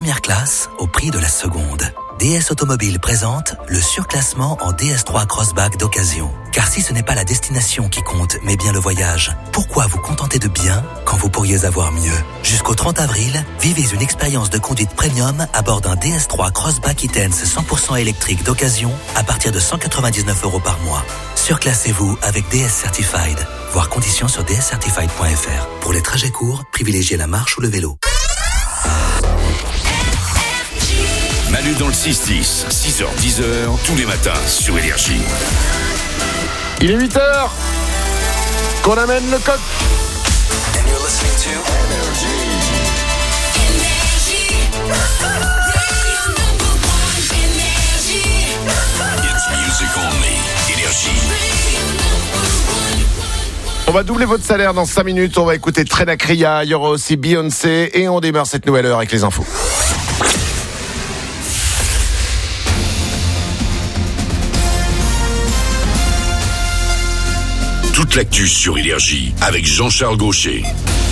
première classe au prix de la seconde. DS Automobile présente le surclassement en DS3 Crossback d'occasion. Car si ce n'est pas la destination qui compte, mais bien le voyage, pourquoi vous contenter de bien quand vous pourriez avoir mieux ? Jusqu'au 30 avril, vivez une expérience de conduite premium à bord d'un DS3 Crossback E-Tense 100% électrique d'occasion à partir de 199 € par mois. Surclassez-vous avec DS Certified. Voir conditions sur dscertified.fr. Pour les trajets courts, privilégiez la marche ou le vélo. Manu dans le 6-10, 6h-10h, tous les matins sur Énergie. Il est 8h qu'on amène le coq. And you're listening to It's music only. Énergie. On va doubler votre salaire dans 5 minutes. On va écouter Trena Kriya. Il y aura aussi Beyoncé. Et on démarre cette nouvelle heure avec les infos. Toute l'actu sur Énergie avec Jean-Charles Gaucher.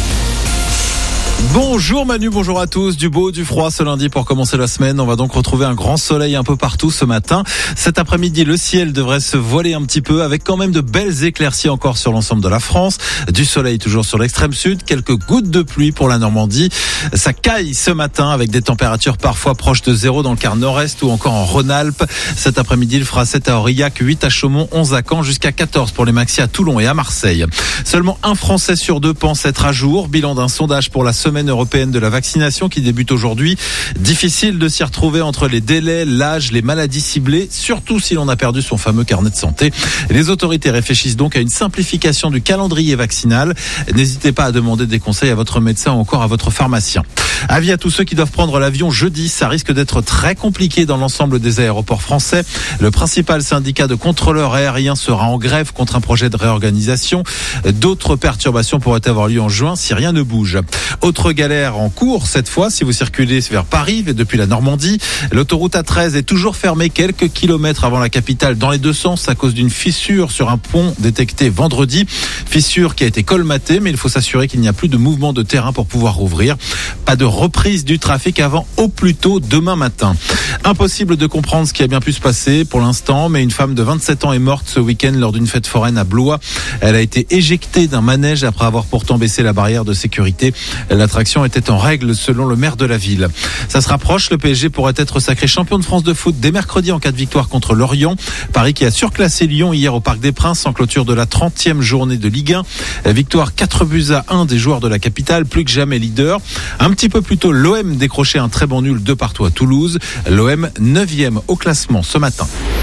Bonjour Manu, bonjour à tous. Du beau, du froid ce lundi pour commencer la semaine. On va donc retrouver un grand soleil un peu partout ce matin. Cet après-midi, le ciel devrait se voiler un petit peu avec quand même de belles éclaircies encore sur l'ensemble de la France. Du soleil toujours sur l'extrême sud, quelques gouttes de pluie pour la Normandie. Ça caille ce matin avec des températures parfois proches de 0 dans le quart nord-est ou encore en Rhône-Alpes. Cet après-midi, il fera 7 à Aurillac, 8 à Chaumont, 11 à Caen, jusqu'à 14 pour les maxi à Toulon et à Marseille. Seulement un Français sur 2 pense être à jour. Bilan d'un sondage pour la semaine européenne de la vaccination qui débute aujourd'hui. Difficile de s'y retrouver entre les délais, l'âge, les maladies ciblées, surtout si l'on a perdu son fameux carnet de santé. Les autorités réfléchissent donc à une simplification du calendrier vaccinal. N'hésitez pas à demander des conseils à votre médecin ou encore à votre pharmacien. Avis à tous ceux qui doivent prendre l'avion jeudi, ça risque d'être très compliqué dans l'ensemble des aéroports français. Le principal syndicat de contrôleurs aériens sera en grève contre un projet de réorganisation. D'autres perturbations pourraient avoir lieu en juin si rien ne bouge. Autre galère en cours cette fois si vous circulez vers Paris et depuis la Normandie. L'autoroute A13 est toujours fermée quelques kilomètres avant la capitale dans les deux sens à cause d'une fissure sur un pont détecté vendredi. Fissure qui a été colmatée, mais il faut s'assurer qu'il n'y a plus de mouvement de terrain pour pouvoir rouvrir. Pas de reprise du trafic avant au plus tôt demain matin. Impossible de comprendre ce qui a bien pu se passer pour l'instant, mais une femme de 27 ans est morte ce week-end lors d'une fête foraine à Blois. Elle a été éjectée d'un manège après avoir pourtant baissé la barrière de sécurité. L'attraction était en règle selon le maire de la ville. Ça se rapproche, le PSG pourrait être sacré champion de France de foot dès mercredi en cas de victoire contre Lorient. Paris qui a surclassé Lyon hier au Parc des Princes en clôture de la 30e journée de Ligue 1. Victoire 4-1 des joueurs de la capitale, plus que jamais leader. Un petit peu plus tôt, l'OM décrochait un très bon nul 2-2 à Toulouse. L'OM 9e au classement ce matin.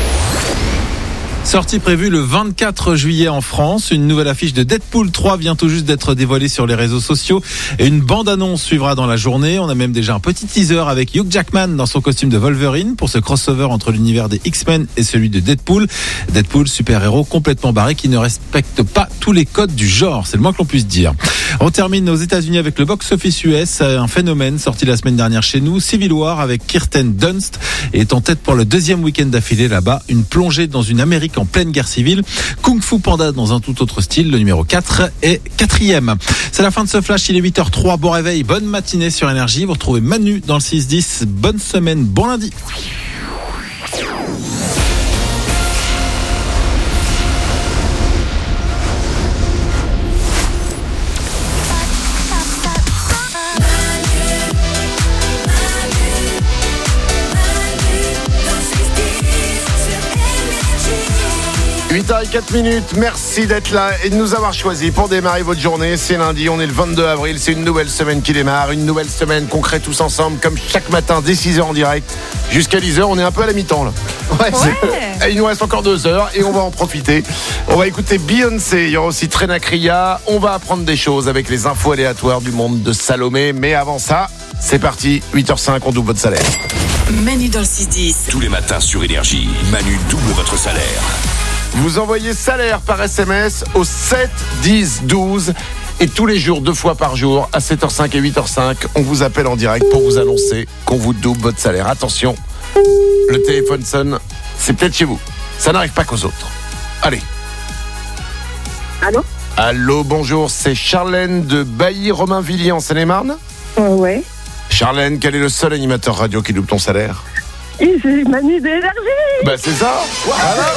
Sortie prévue le 24 juillet en France. Une nouvelle affiche de Deadpool 3 vient tout juste d'être dévoilée sur les réseaux sociaux. Et une bande-annonce suivra dans la journée. On a même déjà un petit teaser avec Hugh Jackman dans son costume de Wolverine pour ce crossover entre l'univers des X-Men et celui de Deadpool. Deadpool, super-héros complètement barré qui ne respecte pas tous les codes du genre. C'est le moins que l'on puisse dire. On termine aux États-Unis avec le box-office US. Un phénomène sorti la semaine dernière chez nous. Civil War avec Kirsten Dunst est en tête pour le deuxième week-end d'affilée là-bas. Une plongée dans une Amérique en pleine guerre civile. Kung Fu Panda dans un tout autre style, le numéro 4 est 4e. C'est la fin de ce flash, il est 8h03. Bon réveil, bonne matinée sur Énergie. Vous retrouvez Manu dans le 6-10. Bonne semaine, bon lundi. Et 4 minutes, merci d'être là et de nous avoir choisis pour démarrer votre journée. C'est lundi, on est le 22 avril, c'est une nouvelle semaine qui démarre, une nouvelle semaine qu'on crée tous ensemble, comme chaque matin, dès 6h en direct, jusqu'à 10h, on est un peu à la mi-temps là. Ouais. Il nous reste encore 2 heures et on va en profiter. On va écouter Beyoncé, il y aura aussi Trena Kriya, on va apprendre des choses avec les infos aléatoires du monde de Salomé, mais avant ça, c'est parti, 8h05, on double votre salaire. Manu dans le 6-10. Tous les matins sur Énergie, Manu double votre salaire. Vous envoyez salaire par SMS au 7 10 12 et tous les jours, 2 fois par jour, à 7h05 et 8h05, on vous appelle en direct pour vous annoncer qu'on vous double votre salaire. Attention, le téléphone sonne, c'est peut-être chez vous. Ça n'arrive pas qu'aux autres. Allez. Allô ? Allô, bonjour, c'est Charlène de Bailly-Romainvilliers en Seine-et-Marne ? Ouais. Charlène, quel est le seul animateur radio qui double ton salaire? Et c'est Manu de l'énergie. Bah c'est ça. Voilà.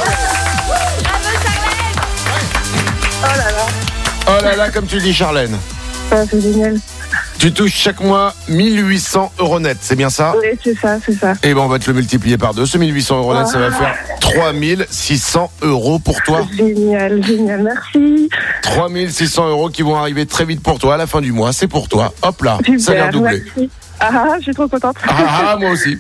Oh là là. Oh là là, comme tu dis Charlène. Ah, c'est génial. Tu touches chaque mois 1800 € net, c'est bien ça? Oui, c'est ça. Et ben on va te le multiplier par 2. Ce 1800 € net, ça va faire 3600 € pour toi. Génial, merci. 3600 € qui vont arriver très vite pour toi à la fin du mois. C'est pour toi. Hop là, Super, ça a l'air doublé. merci. Ah, je suis trop contente. Ah, moi aussi.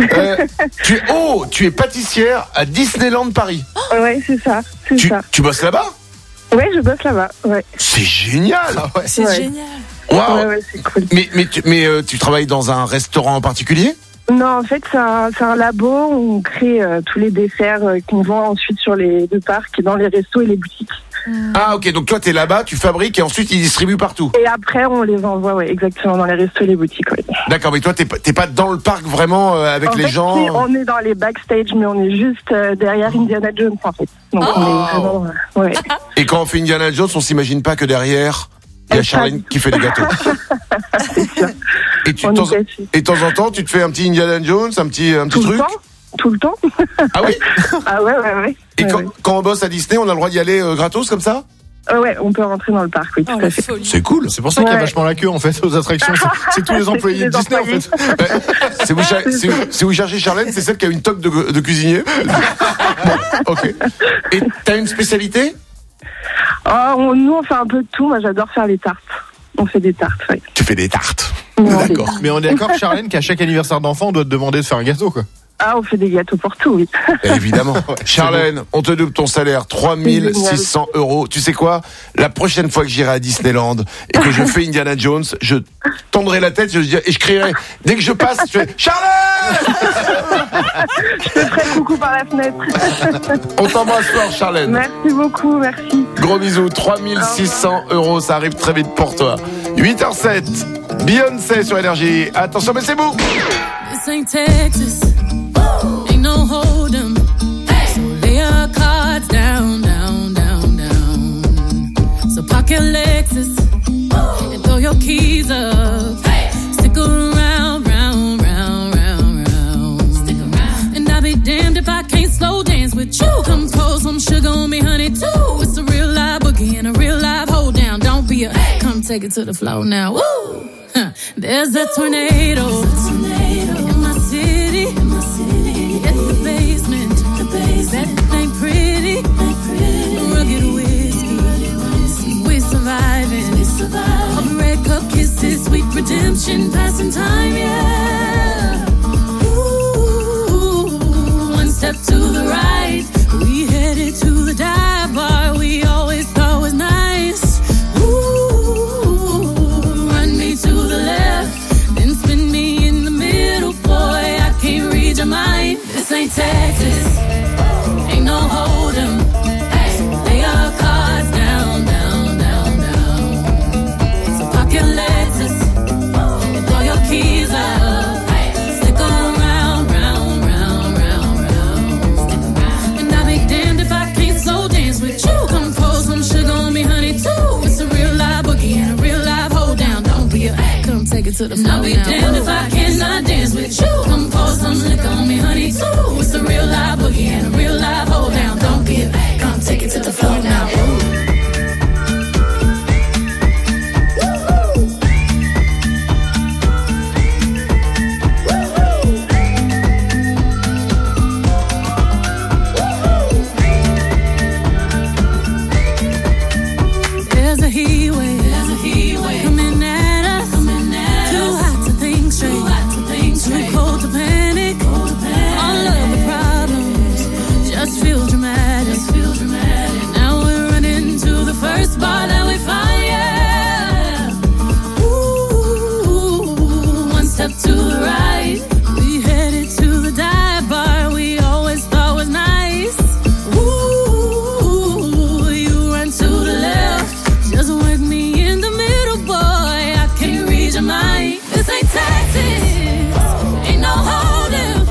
Tu es pâtissière à Disneyland Paris. Ouais, c'est ça. Tu bosses là-bas? Ouais, je bosse là-bas. Ouais. C'est génial. C'est génial. Waouh. Ouais, c'est cool. Mais tu travailles dans un restaurant en particulier? Non, en fait, c'est un labo où on crée tous les desserts qu'on vend ensuite sur les deux parcs, dans les restos et les boutiques. Ah ok, donc toi t'es là-bas, tu fabriques et ensuite ils distribuent partout. Et après, on les envoie, ouais, exactement, dans les restos et les boutiques, ouais. D'accord, mais toi t'es pas dans le parc vraiment avec les gens. On est dans les backstage, mais on est juste derrière Indiana Jones, en fait. Donc on est vraiment, ouais. Et quand on fait Indiana Jones, on s'imagine pas que derrière il y a Charlène qui fait des gâteaux. C'est sûr. Et de temps en temps, tu te fais un petit Indiana Jones, un petit truc. Tout le temps. Ah oui. Ah ouais. Et quand on bosse à Disney, on a le droit d'y aller gratos comme ça? Ouais, on peut rentrer dans le parc, oui, tout à fait. C'est cool. C'est pour ça qu'il y a vachement la queut en fait aux attractions. C'est tous les employés de Disney en fait. Si vous cherchez Charlène, c'est celle qui a une toque de cuisinier. Bon, ok. Et t'as une spécialité? Nous, on fait un peu de tout. Moi, j'adore faire les tartes. On fait des tartes, oui. Tu fais des tartes. D'accord. Mais on est d'accord, Charlène, qu'à chaque anniversaire d'enfant, on doit te demander de faire un gâteau, quoi. Ah, on fait des gâteaux pour tout, oui. Évidemment. Charlène, on te double ton salaire, 3600 €. Tu sais quoi? La prochaine fois que j'irai à Disneyland et que je fais Indiana Jones, je tendrai la tête et je crierai, dès que je passe, je fais Charlène! Je te ferai coucou par la fenêtre. On t'embrasse fort, Charlène. Merci beaucoup, merci. Gros bisous, 3600 €, ça arrive très vite pour toi. 8h07, Beyoncé sur Énergie. Attention, mais c'est vous! This ain't Texas, ain't no hold'em. So lay your cards down, down, down, down. So park your Lexus and throw your keys up. Stick around, round, round, round, round. Stick around. And I'll be damned if I can't slow dance with you. Come pour some sugar on me, honey, too. It's a real live boogie and a real live hold down. Don't be a come take it to the floor now. Woo! There's a tornado. In my city. At the basement. That ain't pretty. Rugged whiskey. We're surviving. All the red cup kisses, sweet redemption, passing time, yeah. Ooh, one step to the right. We headed to the dive bar we always thought was nice. Ooh, run me to the left, then spin me in the middle, boy, I can't read your mind. This ain't Texas, ain't no hold'em. Lay your cards down, down, down, down. So park your Lexus and throw your keys up. Stick around, round, round, round, round. And I'll be damned if I can't slow dance with you. Come pour some sugar on me, honey, too. It's a real live boogie and a real live hold down. Don't be a come take it to the floor. I'll be damned if I cannot dance with you. Come pour some liquor on me, honey, too. It's a real live boogie and a real live hold down. Don't be a come take it to the floor now. Ooh. There's a heat wave coming at us. Too hot to think straight. Too cold to panic. All of the problems just feel dramatic. Now we're running to the first bar that we find, yeah. Ooh, one step to the right. We headed to the dive bar we always thought was nice. Ooh, you run to the left. Just work me in the middle, boy, I can't read your mind. This ain't Texas, ain't no hold'em.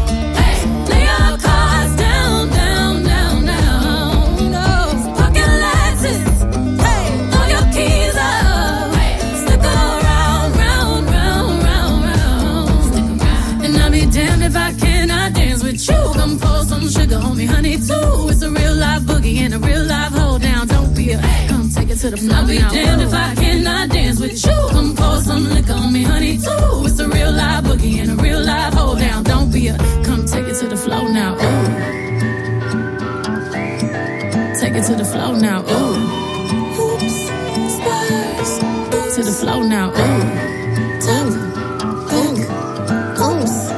honey too. It's a real live boogie and a real live hold down. Don't be a come take it to the floor. I'll be damned if I cannot dance with you. Come pour some liquor on me, honey too. It's a real live boogie and a real live hold down. Don't be a come take it to the floor now. Ooh. Take it to the floor now. Ooh. Hoops, spurs, to the floor now. Ooh. Tap, hook, oops.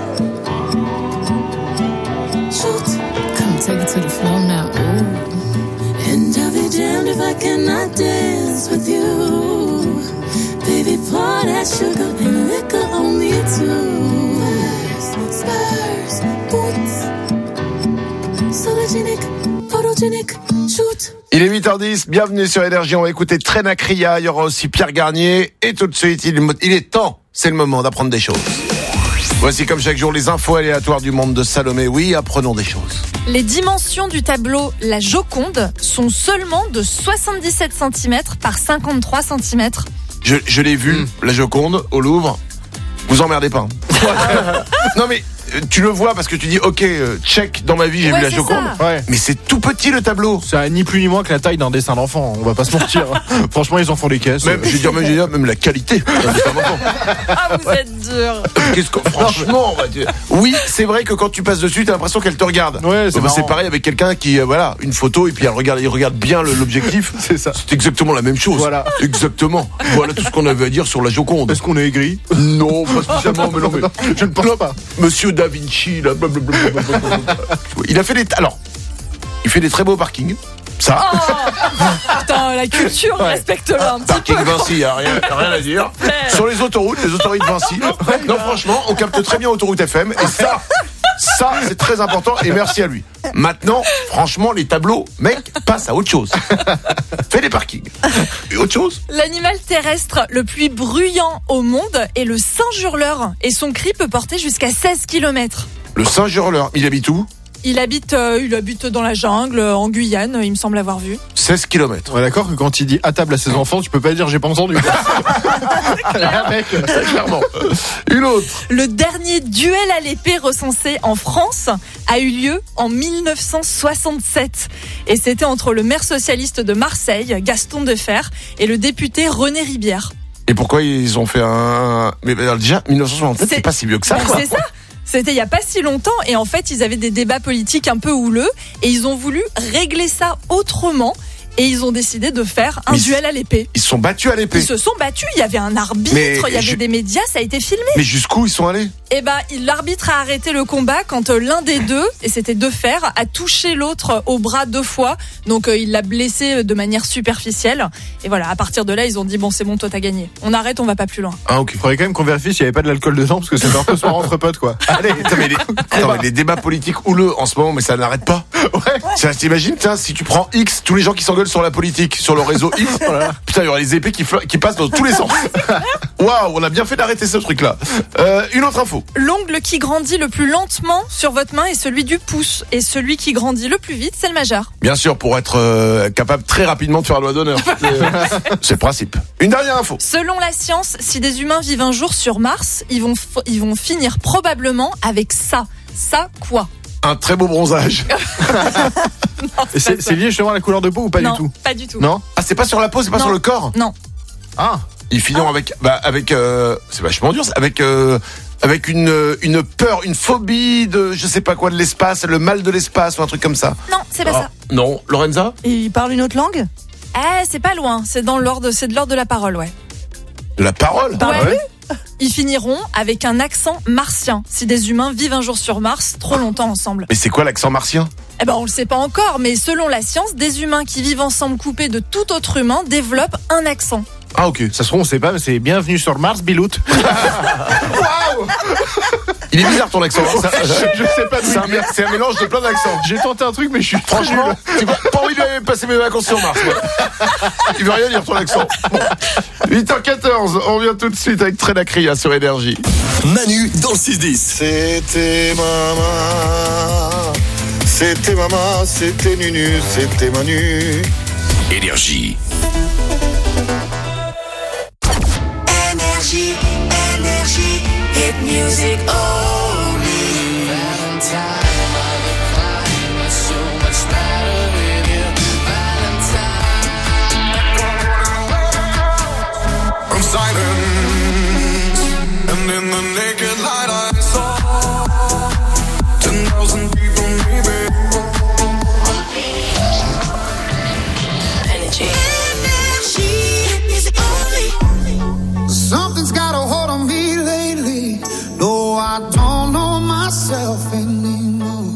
Shoot, come take it to the floor now. Ooh. And I'll be damned if I cannot dance with you. Baby, pour that sugar and liquor on me too. Spurs, boots, sologenic, photogenic, shoot. Il est 8h10, bienvenue sur Énergie, on va écouter Trena Kriya, il y aura aussi Pierre Garnier, et tout de suite, il est temps, c'est le moment d'apprendre des choses. Voici comme chaque jour les infos aléatoires du monde de Salomé, oui, apprenons des choses. Les dimensions du tableau La Joconde sont seulement de 77 cm par 53 cm. Je l'ai vu, La Joconde, au Louvre, vous emmerdez pas. Non mais... Tu le vois parce que tu dis ok, check, dans ma vie j'ai vu La Joconde. Ouais. Mais c'est tout petit le tableau. Ça a ni plus ni moins que la taille d'un dessin d'enfant, on va pas se mentir. Franchement, ils en font des caisses. Même, je vais dire, même la qualité d'un dessin d'enfant. Ah, vous êtes dur. Franchement, on va dire. Oui, c'est vrai que quand tu passes dessus, t'as l'impression qu'elle te regarde. Ouais, c'est pareil avec quelqu'un qui, voilà, une photo et puis il regarde bien l'objectif. C'est ça. C'est exactement la même chose. Voilà. Exactement. Voilà tout ce qu'on avait à dire sur La Joconde. Est-ce qu'on est aigri? Non, pas spécialement, mais non, mais je ne pense pas. Monsieur Da Vinci, là, blablabla. Il a fait il fait des très beaux parkings. Ça. Oh, putain, la culture, respecte-le un petit Parking peu. Vinci, y a rien à dire. Sur les autoroutes Vinci. Non, franchement, on capte très bien autoroute FM. Et ça, c'est très important. Et merci à lui. Maintenant, franchement, les tableaux, mec, passe à autre chose. Fais des parkings. Et autre chose. L'animal terrestre le plus bruyant au monde est le singe hurleur. Et son cri peut porter jusqu'à 16 km. Le singe hurleur, il habite où? Il habite dans la jungle, en Guyane, il me semble avoir vu. 16 km. Ouais, d'accord que quand il dit à table à ses enfants, tu peux pas dire j'ai pas entendu. Clairement. Une autre. Le dernier duel à l'épée recensé en France a eu lieu en 1967. Et c'était entre le maire socialiste de Marseille, Gaston Defferre, et le député René Ribière. Et pourquoi ils ont fait un... Mais déjà, 1967, c'est pas si vieux que ça, quoi. C'est ça. C'était il y a pas si longtemps et en fait ils avaient des débats politiques un peu houleux et ils ont voulu régler ça autrement et ils ont décidé de faire un duel à l'épée. Ils se sont battus à l'épée. Ils se sont battus, il y avait un arbitre, il y avait des médias, ça a été filmé. Mais jusqu'où ils sont allés? Eh ben, l'arbitre a arrêté le combat quand l'un des deux, et c'était Defferre, a touché l'autre au bras 2 fois. Donc il l'a blessé de manière superficielle. Et voilà, à partir de là, ils ont dit bon, c'est bon, toi t'as gagné. On arrête, on va pas plus loin. Ah ok. Il faudrait quand même qu'on vérifie s'il y avait pas de l'alcool dedans parce que c'est un peu soir entre potes quoi. Allez, mais les débats politiques houleux en ce moment, mais ça n'arrête pas. Ouais. T'imagines, si tu prends X, tous les gens qui s'engueulent sur la politique, sur le réseau X, voilà. Putain, il y aura les épées qui passent dans tous les sens. Waouh, on a bien fait d'arrêter ce truc-là. Une autre info. L'ongle qui grandit le plus lentement sur votre main est celui du pouce. Et celui qui grandit le plus vite, c'est le majeur. Bien sûr, pour être capable très rapidement de faire le doigt d'honneur. C'est le principe. Une dernière info. Selon la science, si des humains vivent un jour sur Mars, ils vont finir probablement avec ça. Ça quoi? Un très beau bronzage. Non, c'est lié justement à la couleur de peau ou pas non, du tout? Pas du tout. Non. Ah, c'est pas sur la peau, c'est pas sur le corps? Non. Ah. Ils finiront avec c'est vachement dur, avec une peur, une phobie de je sais pas quoi de l'espace, le mal de l'espace ou un truc comme ça. Non, c'est pas ça. Non, Lorenza? Et il parle une autre langue? C'est pas loin, c'est de l'ordre de la parole, ouais. De la parole? Ouais. Ils finiront avec un accent martien si des humains vivent un jour sur Mars trop longtemps ensemble. Mais c'est quoi l'accent martien? Eh ben on le sait pas encore, mais selon la science, des humains qui vivent ensemble coupés de tout autre humain développent un accent. Ah ok. Ça se trouve on sait pas, mais c'est bienvenue sur Mars, Bilout. Waouh. Il est bizarre ton accent. Je sais pas. C'est un mélange de plein d'accents. J'ai tenté un truc, mais je suis franchement, j'ai pas envie de passer mes vacances sur Mars. Il veut rien dire ton accent. Bon. 8h14, on revient tout de suite avec Trena Kriya sur Énergie. Manu dans le 6-10. C'était maman, c'était Nunu, c'était Manu. Énergie. Énergie, énergie, hit music only. Valentine, so much don't know myself anymore.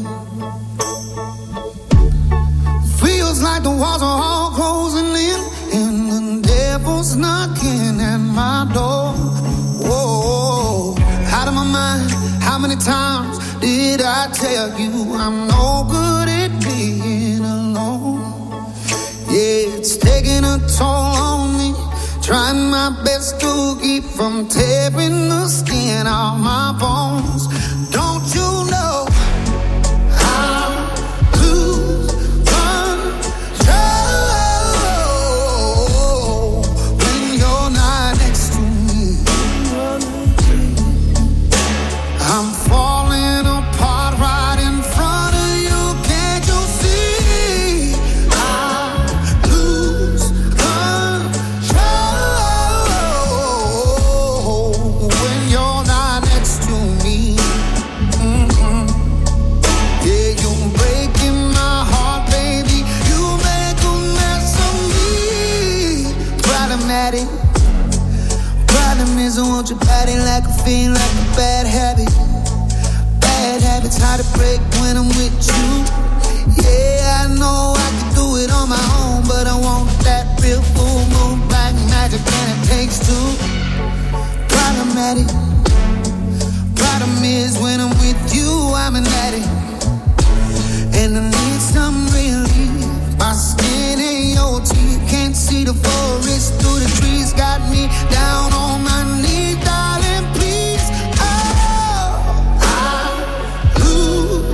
Feels like the walls are all closing in, and the devil's knocking at my door. Whoa, out of my mind. How many times did I tell you I'm no good at being alone? Yeah, it's taking a toll on me. Trying my best to keep from tearing the skin off my bones. Don't you know I lose control when you're not next to me? I'm falling apart right in front of you. Can't you see? I lose control when you're not next to me. Mm-hmm. Yeah, you're breaking my heart, baby. You make a mess of me. Problematic. Problem is I want your body like a fiend, like a bad habit. Bad habits hard to break when I'm with you. Yeah, I know I can do it on my own, but I want that real full moon black magic, and it takes two. Problematic. Problem is when I'm with you, I'm an addict, and I need some relief. My skin and your teeth can't see the forest through the trees. Got me down on my knees, darling, please. Oh, I lose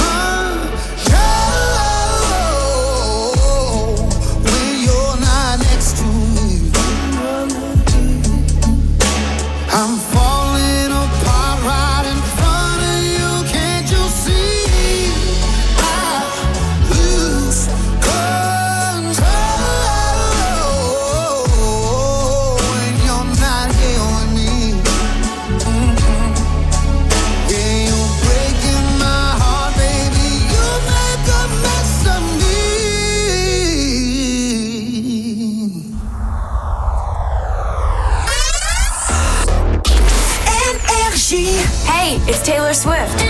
control when you're not next to me. I'm falling apart right in front of you. Can't you see? I lose control when you're not here with me. Mm-hmm. Yeah, you're breaking my heart, baby. You make a mess of me. Energy. Hey, it's Taylor Swift.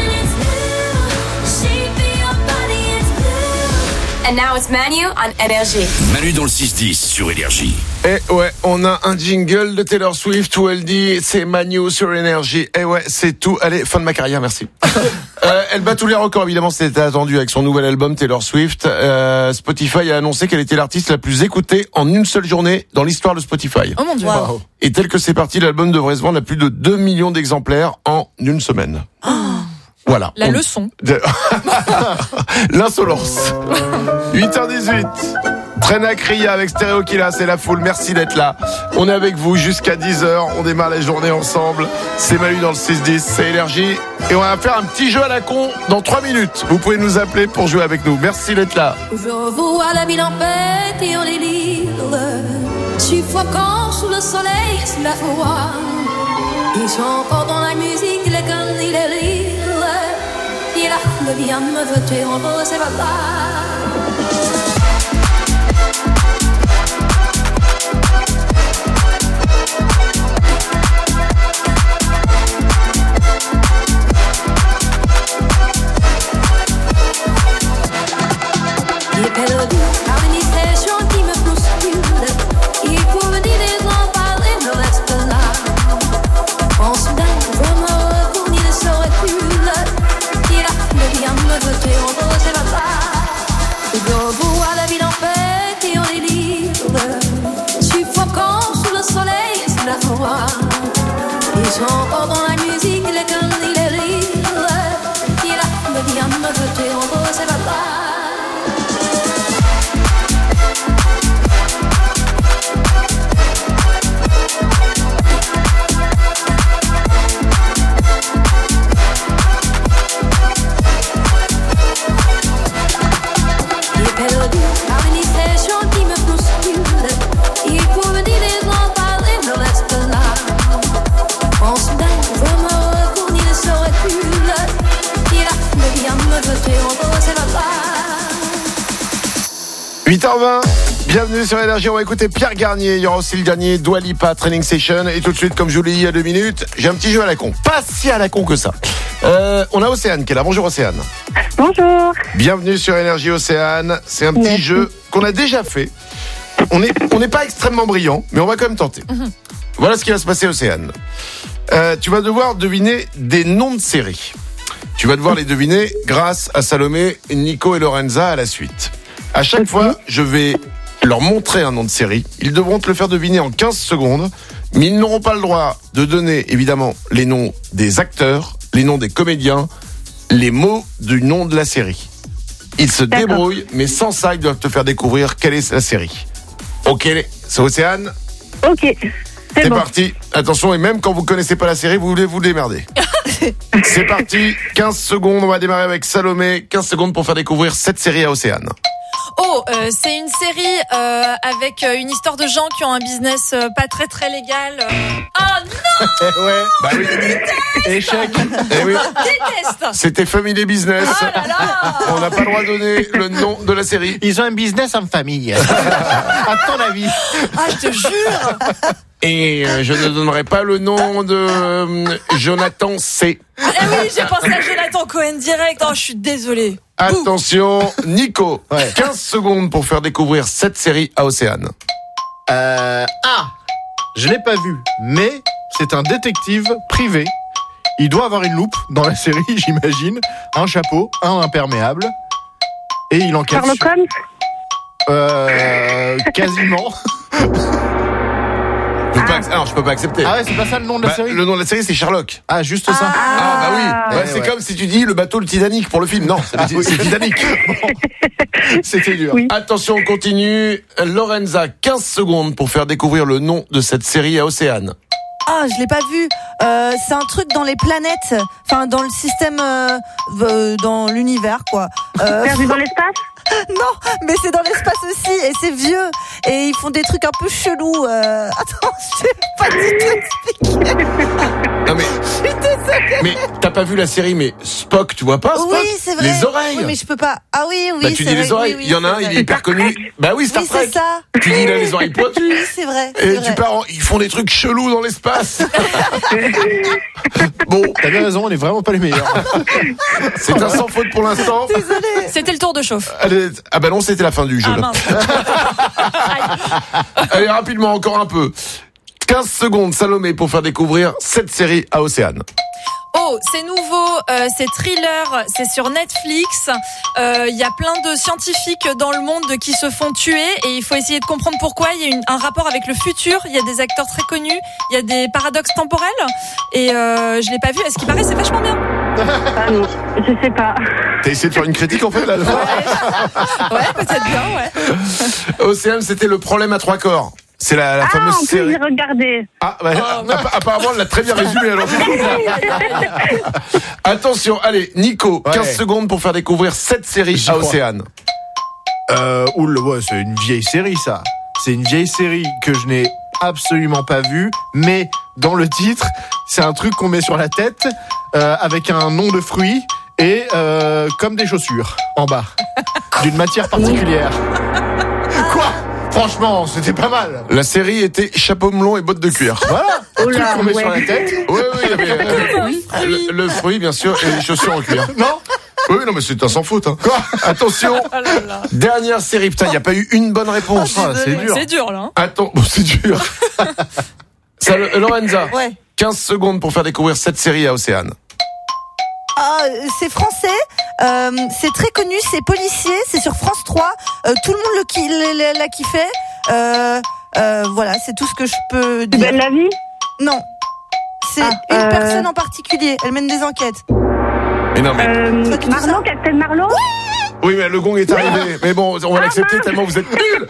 And now it's Manu on Energy. Manu dans le 6-10 sur Énergie. Et ouais, on a un jingle de Taylor Swift où elle dit c'est Manu sur Énergie. Et ouais, c'est tout. Allez, fin de ma carrière, merci. Elle bat tous les records, évidemment, c'était attendu avec son nouvel album Taylor Swift. Spotify a annoncé qu'elle était l'artiste la plus écoutée en une seule journée dans l'histoire de Spotify. Oh mon Dieu. Wow. Et tel que c'est parti, l'album devrait se vendre à plus de 2 millions d'exemplaires en une semaine. Oh. Voilà. La leçon. L'insolence. 8h18. Trena Cria avec Stéréo Killa, c'est la foule. Merci d'être là. On est avec vous jusqu'à 10h. On démarre la journée ensemble. C'est Manu dans le 6-10, c'est Énergie. Et on va faire un petit jeu à la con dans 3 minutes. Vous pouvez nous appeler pour jouer avec nous. Merci d'être là. Je vois la ville en fête et on les livre, suffoquant sous le soleil, sous la foi. Ils sont encore dans la musique, les guns et les rires. Et la foule vient me voter en beau, c'est pas grave. Perdu par une station qui me bouscule. Il faut me dire les en parler, me reste là. En soudain, je me retourne, il serait plus. Il a le bien me voter en beau, c'est pas grave. Je vois la ville en fête et on est libre, suffocant sous le soleil et sous la foi. Ils sont encore dans la musique, les guns et les rires. Il a le bien me voter en beau, c'est pas grave. « 8h20, bienvenue sur Énergie, on va écouter Pierre Garnier, il y aura aussi le dernier Dua Lipa Training Session et tout de suite, comme je vous l'ai dit il y a 2 minutes, j'ai un petit jeu à la con, pas si à la con que ça. On a Océane qui est là. Bonjour Océane. Bonjour. Bienvenue sur Énergie Océane. C'est un petit jeu qu'on a déjà fait. On n'est pas extrêmement brillant, mais on va quand même tenter. Voilà ce qui va se passer Océane. Tu vas devoir deviner des noms de séries. Tu vas devoir les deviner grâce à Salomé, Nico et Lorenza à la suite. À chaque fois, je vais leur montrer un nom de série. Ils devront te le faire deviner en 15 secondes. Mais ils n'auront pas le droit de donner, évidemment, les noms des acteurs, les noms des comédiens, les mots du nom de la série. Ils se débrouillent, mais sans ça, ils doivent te faire découvrir quelle est la série. Ok, c'est Océane. Ok, c'est bon. Parti. Attention, et même quand vous connaissez pas la série, vous voulez vous démerder. C'est parti, 15 secondes, on va démarrer avec Salomé. 15 secondes pour faire découvrir cette série à Océane. C'est une série avec une histoire de gens qui ont un business pas très très légal. Ah non. Ouais. Bah oui. Échec. Eh oui. Déteste. C'était Family Business. Oh là là. On n'a pas le droit de donner le nom de la série. Ils ont un business en famille. À ton avis. Ah, je te jure. Et je ne donnerai pas le nom de Jonathan C. Eh oui, j'ai pensé à Jonathan Cohen direct. Oh, je suis désolée. Attention, Nico, 15 secondes pour faire découvrir cette série à Océane. Je l'ai pas vu, mais c'est un détective privé. Il doit avoir une loupe dans la série, j'imagine, un chapeau, un imperméable, et il enquête. Sherlock Holmes. Quasiment. Je peux pas accepter. Ah ouais, c'est pas ça le nom de la série. Le nom de la série, c'est Sherlock. Ah, juste ça. Ah bah oui. C'est comme si tu dis le bateau le Titanic pour le film. Non, c'est Titanic. Bon. C'était dur. Oui. Attention, on continue. Lorenza, 15 secondes pour faire découvrir le nom de cette série à Océane. Ah, je l'ai pas vu. C'est un truc dans les planètes, enfin dans le système, dans l'univers, quoi. Perdu dans l'espace? Non, mais c'est dans l'espace aussi, et c'est vieux, et ils font des trucs un peu chelous. Attends, je sais pas du tout expliquer. Non mais, je suis désolée. Mais t'as pas vu la série, mais Spock, tu vois pas Spock? Oui, c'est vrai. Les oreilles. Oui, mais je peux pas. Ah oui, bah, tu dis les oreilles. Oui, il y en a un, il est hyper connu. Bah oui, Star Trek. C'est ça. Tu dis il a les oreilles pointues. Oui, c'est vrai. Et vrai. tu pars, ils font des trucs chelous dans l'espace. Bon, t'as bien raison, on est vraiment pas les meilleurs. C'est un sans faute pour l'instant. Désolée. C'était le tour de chauffe. Allez, ah bah non, c'était la fin du jeu. Allez, rapidement, encore un peu. 15 secondes, Salomé, pour faire découvrir cette série à Océane. C'est nouveau, c'est thriller, c'est sur Netflix. Il y a plein de scientifiques dans le monde qui se font tuer et il faut essayer de comprendre pourquoi. Il y a un rapport avec le futur, il y a des acteurs très connus, il y a des paradoxes temporels et je l'ai pas vu. À ce qui paraît, c'est vachement bien. Ah non, je sais pas. T'as essayé de faire une critique en fait là? Ouais, peut-être bien, ouais. Océane, c'était Le Problème à trois corps. C'est la fameuse on série. peut y regarder. Ah, bah, apparemment, elle l'a très bien résumé. Alors. Attention, allez, Nico, 15 secondes pour faire découvrir cette série à Océane. C'est une vieille série, ça. C'est une vieille série que je n'ai absolument pas vue, mais dans le titre, c'est un truc qu'on met sur la tête avec un nom de fruit et comme des chaussures en bas, d'une matière particulière. Quoi? Franchement, c'était pas mal. La série était chapeau melon et bottes de cuir. Voilà. Un truc qu'on met sur la tête. Oui, il y avait le fruit, bien sûr, et les chaussures en cuir. Non? Oui, non, mais c'est un sans faute. Hein. Quoi? Attention. Dernière série. Putain, il n'y a pas eu une bonne réponse. C'est dur. C'est dur, là. Attends, c'est dur. Lorenza. Ouais. 15 secondes pour faire découvrir cette série à Océane. C'est français, c'est très connu, c'est policier, c'est sur France 3, tout le monde l'a kiffé, voilà, c'est tout ce que je peux dire. Belle la vie? Non, c'est une personne en particulier, elle mène des enquêtes. Mais non, mais... Marlowe, Captain Marlowe? Oui, mais le gong est arrivé. Mais bon, on va l'accepter tellement vous êtes nuls.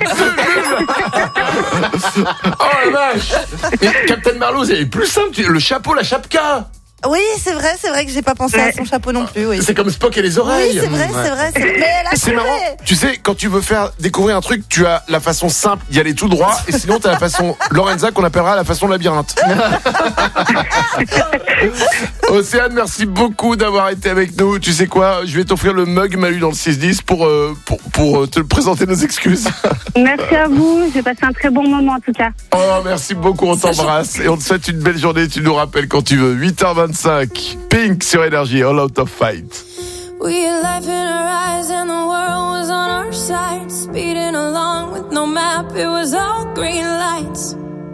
Oh la vache. Mais Captain Marlowe, c'est plus simple, le chapeau, la chapka. Oui, c'est vrai que j'ai pas pensé à son chapeau non plus. Oui. C'est comme Spock et les oreilles. Oui, c'est vrai. Mais elle a c'est marrant. Tu sais, quand tu veux faire découvrir un truc, tu as la façon simple d'y aller tout droit, et sinon tu as la façon Lorenza qu'on appellera la façon labyrinthe. Océane, merci beaucoup d'avoir été avec nous. Tu sais quoi, je vais t'offrir le mug Malu dans le 6-10 pour te présenter nos excuses. Merci à vous, j'ai passé un très bon moment en tout cas. Oh, merci beaucoup, on t'embrasse et on te souhaite une belle journée. Tu nous rappelles quand tu veux. 8h25, Pink sur Énergie, All Out of Fight. We had life in our eyes and the world was on our side. Speeding along with no map, it was all green lights.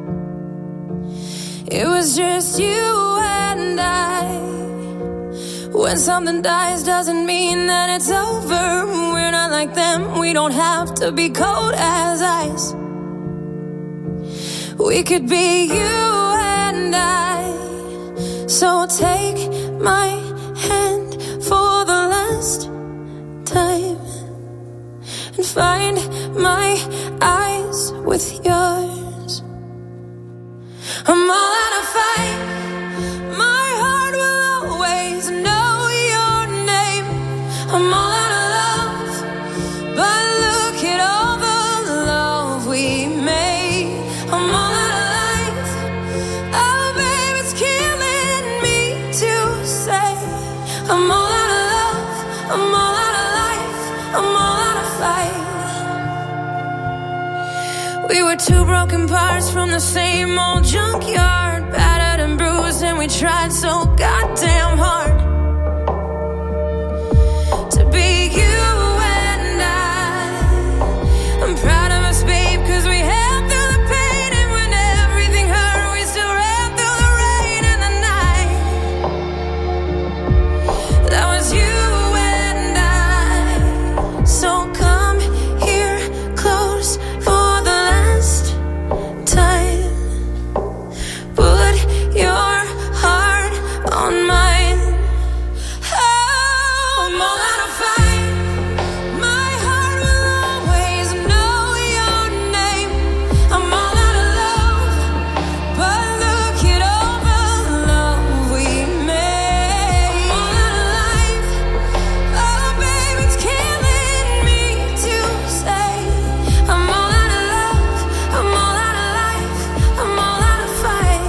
It was just you and I. When something dies doesn't mean that it's over. We're not like them, we don't have to be cold as ice. We could be you and I. So take my hand for the last time and find my eyes with yours. I'm all out of fight. My heart will always know your name. I'm all out of love, but look at all the love we made. I'm all out of life. Oh, babe, it's killing me to say. I'm all out of love. I'm all out of life. I'm all out of fight. We were two broken parts from the same old junkyard, battered and bruised, and we tried so goddamn hard to be you and I. I'm proud of us, babe, 'cause we held through the pain, and when everything hurt, we still ran through the rain and the night. That was you and I. So come here close for the last time. Put your heart on mine. Oh, I'm all out of fight. My heart will always know your name. I'm all out of love, but look at all the love we made. I'm all out of life. Oh, babe, it's killing me to say. I'm all out of love. I'm all out of life. I'm all out of fight.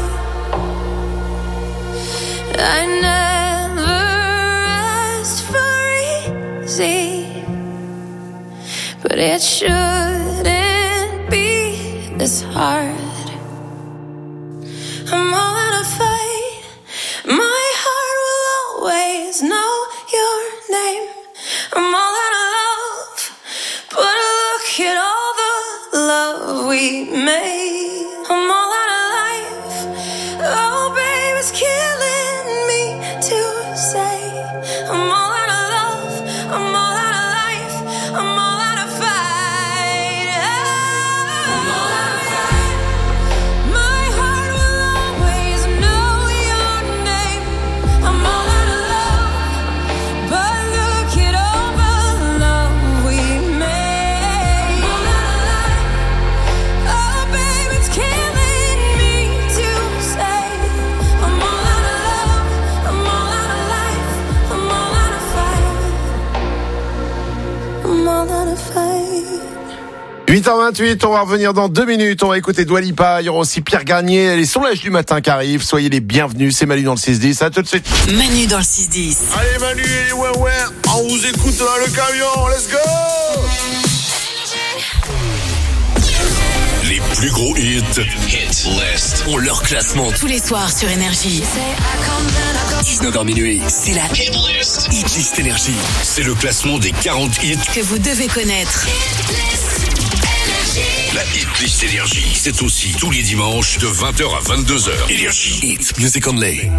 I never asked for easy, but it shouldn't be this hard. I'm all out of fight. My heart will always know your name. I'm all out of love, but look at all the love we made. I'm all out of life. Oh, babe, it's killing me to say. I'm all out of love. I'm all out of life. I'm all out of fight. I'm all out of fight. My heart will always know your name. I'm all out of love, but look at all the love we made. I'm all out of life. Oh, babe, it's killing me to say. I'm all out of love. I'm all out of life. I'm all out of fight. I'm all out of fight. 8h28, on va revenir dans 2 minutes. On va écouter Dua Lipa. Il y aura aussi Pierre Garnier. Les sondages du matin qui arrivent. Soyez les bienvenus. C'est Manu dans le 6-10. À tout de suite. Manu dans le 6-10. Allez Manu et ouais, on vous écoute dans le camion, let's go. Les plus gros hits, Hit List, ont leur classement. Tous les soirs sur Énergie. 19h minuit, c'est la Hit List. Hit List Énergie. C'est le classement des 40 hits Que vous devez connaître. La Hit List Énergie. C'est aussi tous les dimanches de 20h à 22h. Énergie. Hit Music Only.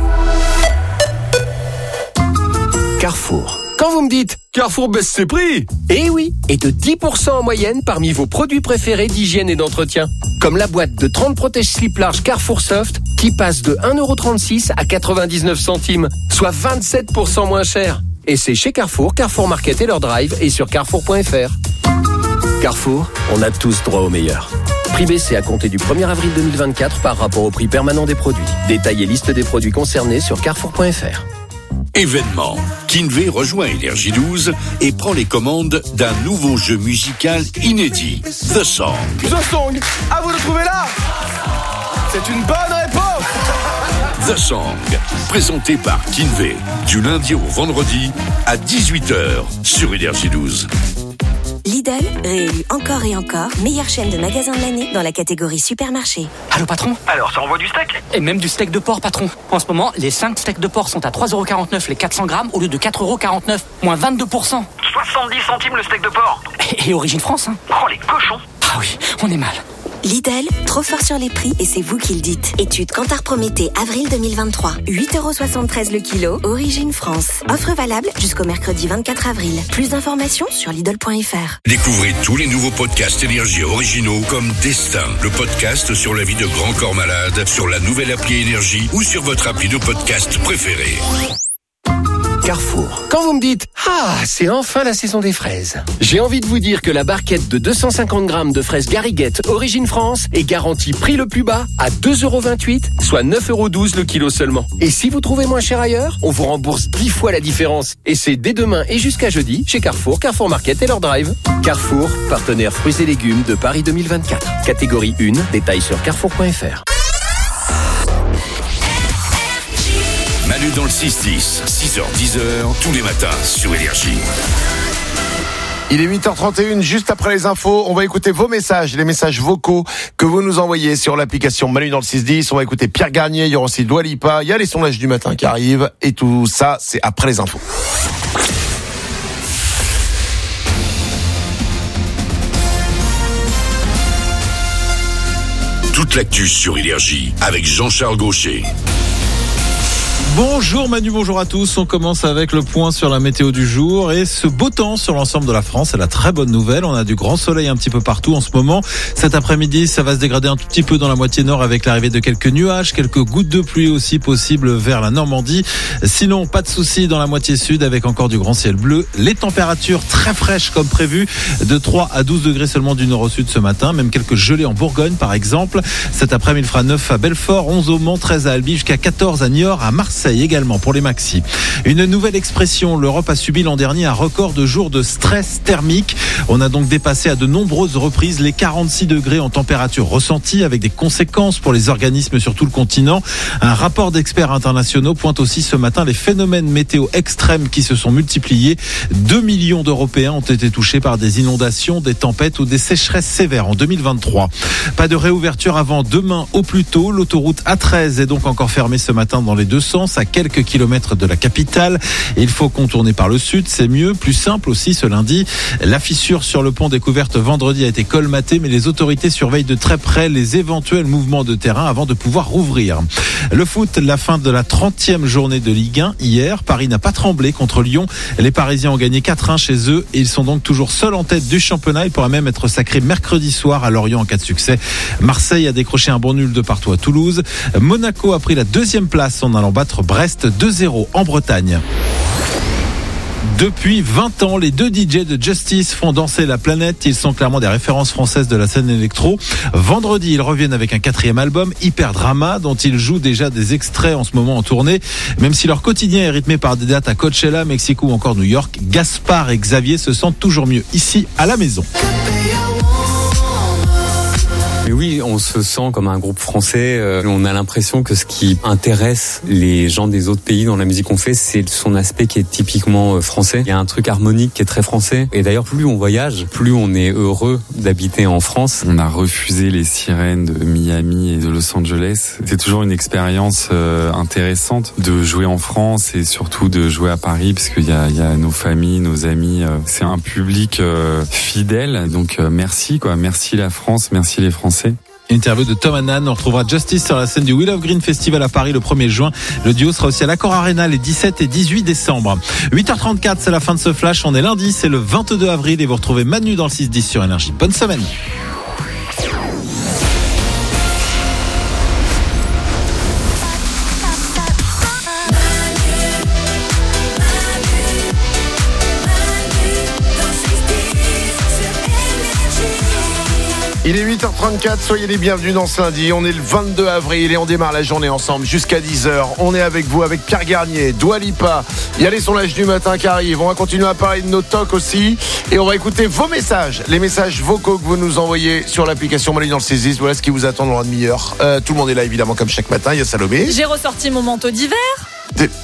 Carrefour. Quand vous me dites Carrefour baisse ses prix, eh oui, et de 10% en moyenne parmi vos produits préférés d'hygiène et d'entretien. Comme la boîte de 30 protège-slip large Carrefour Soft qui passe de 1,36€ à 99 centimes, soit 27% moins cher. Et c'est chez Carrefour, Carrefour Market et leur drive et sur carrefour.fr. Carrefour, on a tous droit au meilleur. Prix baissé à compter du 1er avril 2024 par rapport au prix permanent des produits. Détail et liste des produits concernés sur carrefour.fr. Événement. Kinvey rejoint Énergie 12 et prend les commandes d'un nouveau jeu musical inédit, The Song. The Song, à vous de trouver là. C'est une bonne réponse. The Song, présenté par Kinvey, du lundi au vendredi à 18h sur Énergie 12. Lidl, réélu encore et encore, meilleure chaîne de magasins de l'année dans la catégorie supermarché. Allô patron? Alors, ça envoie du steak? Et même du steak de porc, patron. En ce moment, les 5 steaks de porc sont à 3,49€ les 400 grammes au lieu de 4,49€, moins 22%. 70 centimes le steak de porc. Et Origine France, hein. Oh, les cochons. Ah oui, on est mal. Lidl, trop fort sur les prix et c'est vous qui le dites. Étude Kantar Prométhée, avril 2023. 8,73€ le kilo, Origine France. Offre valable jusqu'au mercredi 24 avril. Plus d'informations sur Lidl.fr. Découvrez tous les nouveaux podcasts Énergie originaux comme Destin, le podcast sur la vie de Grand Corps Malade, sur la nouvelle appli Énergie ou sur votre appli de podcast préférée. Carrefour. Quand vous me dites « Ah, c'est enfin la saison des fraises », j'ai envie de vous dire que la barquette de 250 grammes de fraises Gariguette Origine France est garantie prix le plus bas à 2,28€, soit 9,12€ le kilo seulement. Et si vous trouvez moins cher ailleurs, on vous rembourse 10 fois la différence. Et c'est dès demain et jusqu'à jeudi chez Carrefour, Carrefour Market et leur drive. Carrefour, partenaire fruits et légumes de Paris 2024. Catégorie 1, détails sur carrefour.fr. Manu dans le 6-10, 6h-10h, tous les matins sur Énergie. Il est 8h31, juste après les infos. On va écouter vos messages, les messages vocaux que vous nous envoyez sur l'application Manu dans le 6-10. On va écouter Pierre Garnier, il y aura aussi Dua Lipa. Il y a les sondages du matin qui arrivent. Et tout ça, c'est après les infos. Toute l'actu sur Énergie avec Jean-Charles Gaucher. Bonjour Manu, bonjour à tous. On commence avec le point sur la météo du jour et ce beau temps sur l'ensemble de la France. C'est la très bonne nouvelle. On a du grand soleil un petit peu partout en ce moment. Cet après-midi, ça va se dégrader un tout petit peu dans la moitié nord avec l'arrivée de quelques nuages, quelques gouttes de pluie aussi possibles vers la Normandie. Sinon, pas de soucis dans la moitié sud avec encore du grand ciel bleu. Les températures très fraîches comme prévu, de 3 à 12 degrés seulement du nord au sud ce matin. Même quelques gelées en Bourgogne par exemple. Cet après-midi, il fera 9 à Belfort, 11 au Mans, 13 à Albi, jusqu'à 14 à Niort, à Marseille également pour les maxis. Une nouvelle expression, l'Europe a subi l'an dernier un record de jours de stress thermique. On a donc dépassé à de nombreuses reprises les 46 degrés en température ressentie avec des conséquences pour les organismes sur tout le continent. Un rapport d'experts internationaux pointe aussi ce matin les phénomènes météo extrêmes qui se sont multipliés. 2 millions d'Européens ont été touchés par des inondations, des tempêtes ou des sécheresses sévères en 2023. Pas de réouverture avant demain au plus tôt. L'autoroute A13 est donc encore fermée ce matin dans les deux sens à quelques kilomètres de la capitale. Il faut contourner par le sud, c'est mieux, plus simple aussi ce lundi. La fissure sur le pont découverte vendredi a été colmatée, mais les autorités surveillent de très près les éventuels mouvements de terrain avant de pouvoir rouvrir. Le foot, la fin de la 30e journée de Ligue 1 hier. Paris n'a pas tremblé contre Lyon. Les Parisiens ont gagné 4-1 chez eux et ils sont donc toujours seuls en tête du championnat. Ils pourraient même être sacrés mercredi soir à Lorient en cas de succès. Marseille a décroché un bon nul de partout à Toulouse. Monaco a pris la 2e place en allant battre Brest 2-0 en Bretagne. Depuis 20 ans, les deux DJ de Justice font danser la planète. Ils sont clairement des références françaises de la scène électro. Vendredi, ils reviennent avec un 4e album, Hyper Drama, dont ils jouent déjà des extraits en ce moment en tournée. Même si leur quotidien est rythmé par des dates à Coachella, Mexico ou encore New York, Gaspard et Xavier se sentent toujours mieux ici à la maison. Mais oui, on se sent comme un groupe français. On a l'impression que ce qui intéresse les gens des autres pays dans la musique qu'on fait, c'est son aspect qui est typiquement français. Il y a un truc harmonique qui est très français. Et d'ailleurs, plus on voyage, plus on est heureux d'habiter en France. On a refusé les sirènes de Miami et de Los Angeles. C'est toujours une expérience intéressante de jouer en France et surtout de jouer à Paris parce qu'il y a nos familles, nos amis. C'est un public fidèle. Donc merci quoi, merci la France, merci les Français. Interview de Tom Hannan. On retrouvera Justice sur la scène du Wheel of Green Festival à Paris le 1er juin. Le duo sera aussi à l'Accor Arena les 17 et 18 décembre. 8h34, c'est la fin de ce flash. On est lundi, c'est le 22 avril et vous retrouvez Manu dans le 6-10 sur Énergie. Bonne semaine. Il est 8h34, soyez les bienvenus dans ce lundi. On est le 22 avril et on démarre la journée ensemble jusqu'à 10h. On est avec vous, avec Pierre Garnier, Dua Lipa. Il y a les sondages du matin qui arrivent. On va continuer à parler de nos talks aussi. Et on va écouter vos messages, les messages vocaux que vous nous envoyez sur l'application Manu dans le 6-10. Voilà ce qui vous attend dans la demi-heure. Tout le monde est là évidemment comme chaque matin. Il y a Salomé. J'ai ressorti mon manteau d'hiver.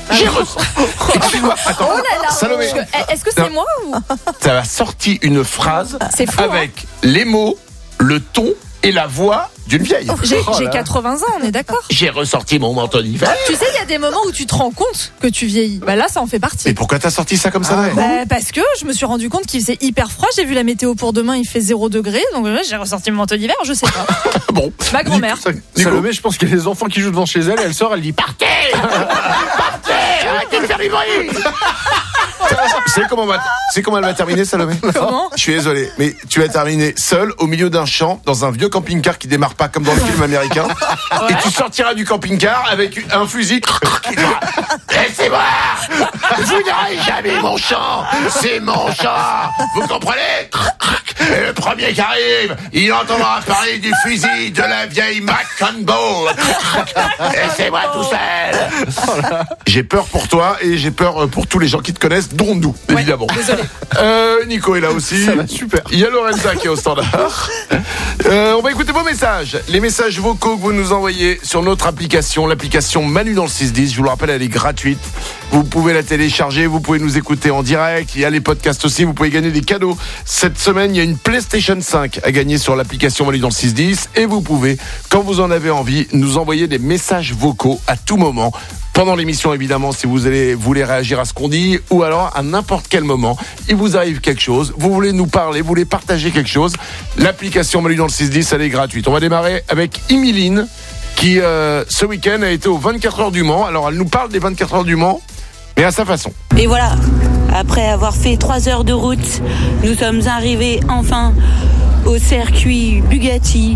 J'ai ressorti. Excuse-moi, attends. Oh là là. Salomé. Est-ce que c'est moi ou Ça a sorti une phrase C'est fou, avec les mots, le ton et la voix d'une vieille. J'ai 80 ans, on est d'accord. J'ai ressorti mon manteau d'hiver. Tu sais, il y a des moments où tu te rends compte que tu vieillis. Bah là, ça en fait partie. Mais pourquoi t'as sorti ça comme ça là? Parce que je me suis rendu compte qu'il faisait hyper froid. J'ai vu la météo pour demain, il fait 0 degré. Donc j'ai ressorti mon manteau d'hiver, je sais pas. Bon. Ma grand-mère. Salomé, je pense qu'il y a des enfants qui jouent devant chez elle. Elle sort, elle dit partez. Partez, arrêtez de faire du bruit. C'est comment elle va terminer, Salomé? Comment? Je suis désolé, mais tu vas terminer seul au milieu d'un champ dans un vieux camping-car qui démarre pas comme dans le film américain. Et tu sortiras du camping-car avec un fusil. Laissez-moi! Vous n'aurez jamais mon champ! C'est mon champ! Vous comprenez? Et le premier qui arrive, il entendra parler du fusil de la vieille McConball. Laissez-moi tout seul! J'ai peur pour toi et j'ai peur pour tous les gens qui te connaissent, dont nous, évidemment. Désolé. Nico est là aussi. Ça va super. Il y a Lorenza qui est au standard. On va écouter vos messages. Les messages vocaux que vous nous envoyez sur notre application, l'application Manu dans le 610. Je vous le rappelle, elle est gratuite. Vous pouvez la télécharger, vous pouvez nous écouter en direct. Il y a les podcasts aussi, vous pouvez gagner des cadeaux. Cette semaine, il y a une PlayStation 5 à gagner sur l'application Manu dans le 610. Et vous pouvez, quand vous en avez envie, nous envoyer des messages vocaux à tout moment. Pendant l'émission, évidemment, si vous voulez réagir à ce qu'on dit, ou alors à n'importe quel moment, il vous arrive quelque chose, vous voulez nous parler, vous voulez partager quelque chose, l'application Manu dans le 610, elle est gratuite. On va démarrer avec Emiline, qui ce week-end a été aux 24 heures du Mans. Alors, elle nous parle des 24 heures du Mans, mais à sa façon. Et voilà, après avoir fait 3 heures de route, nous sommes arrivés enfin au circuit Bugatti,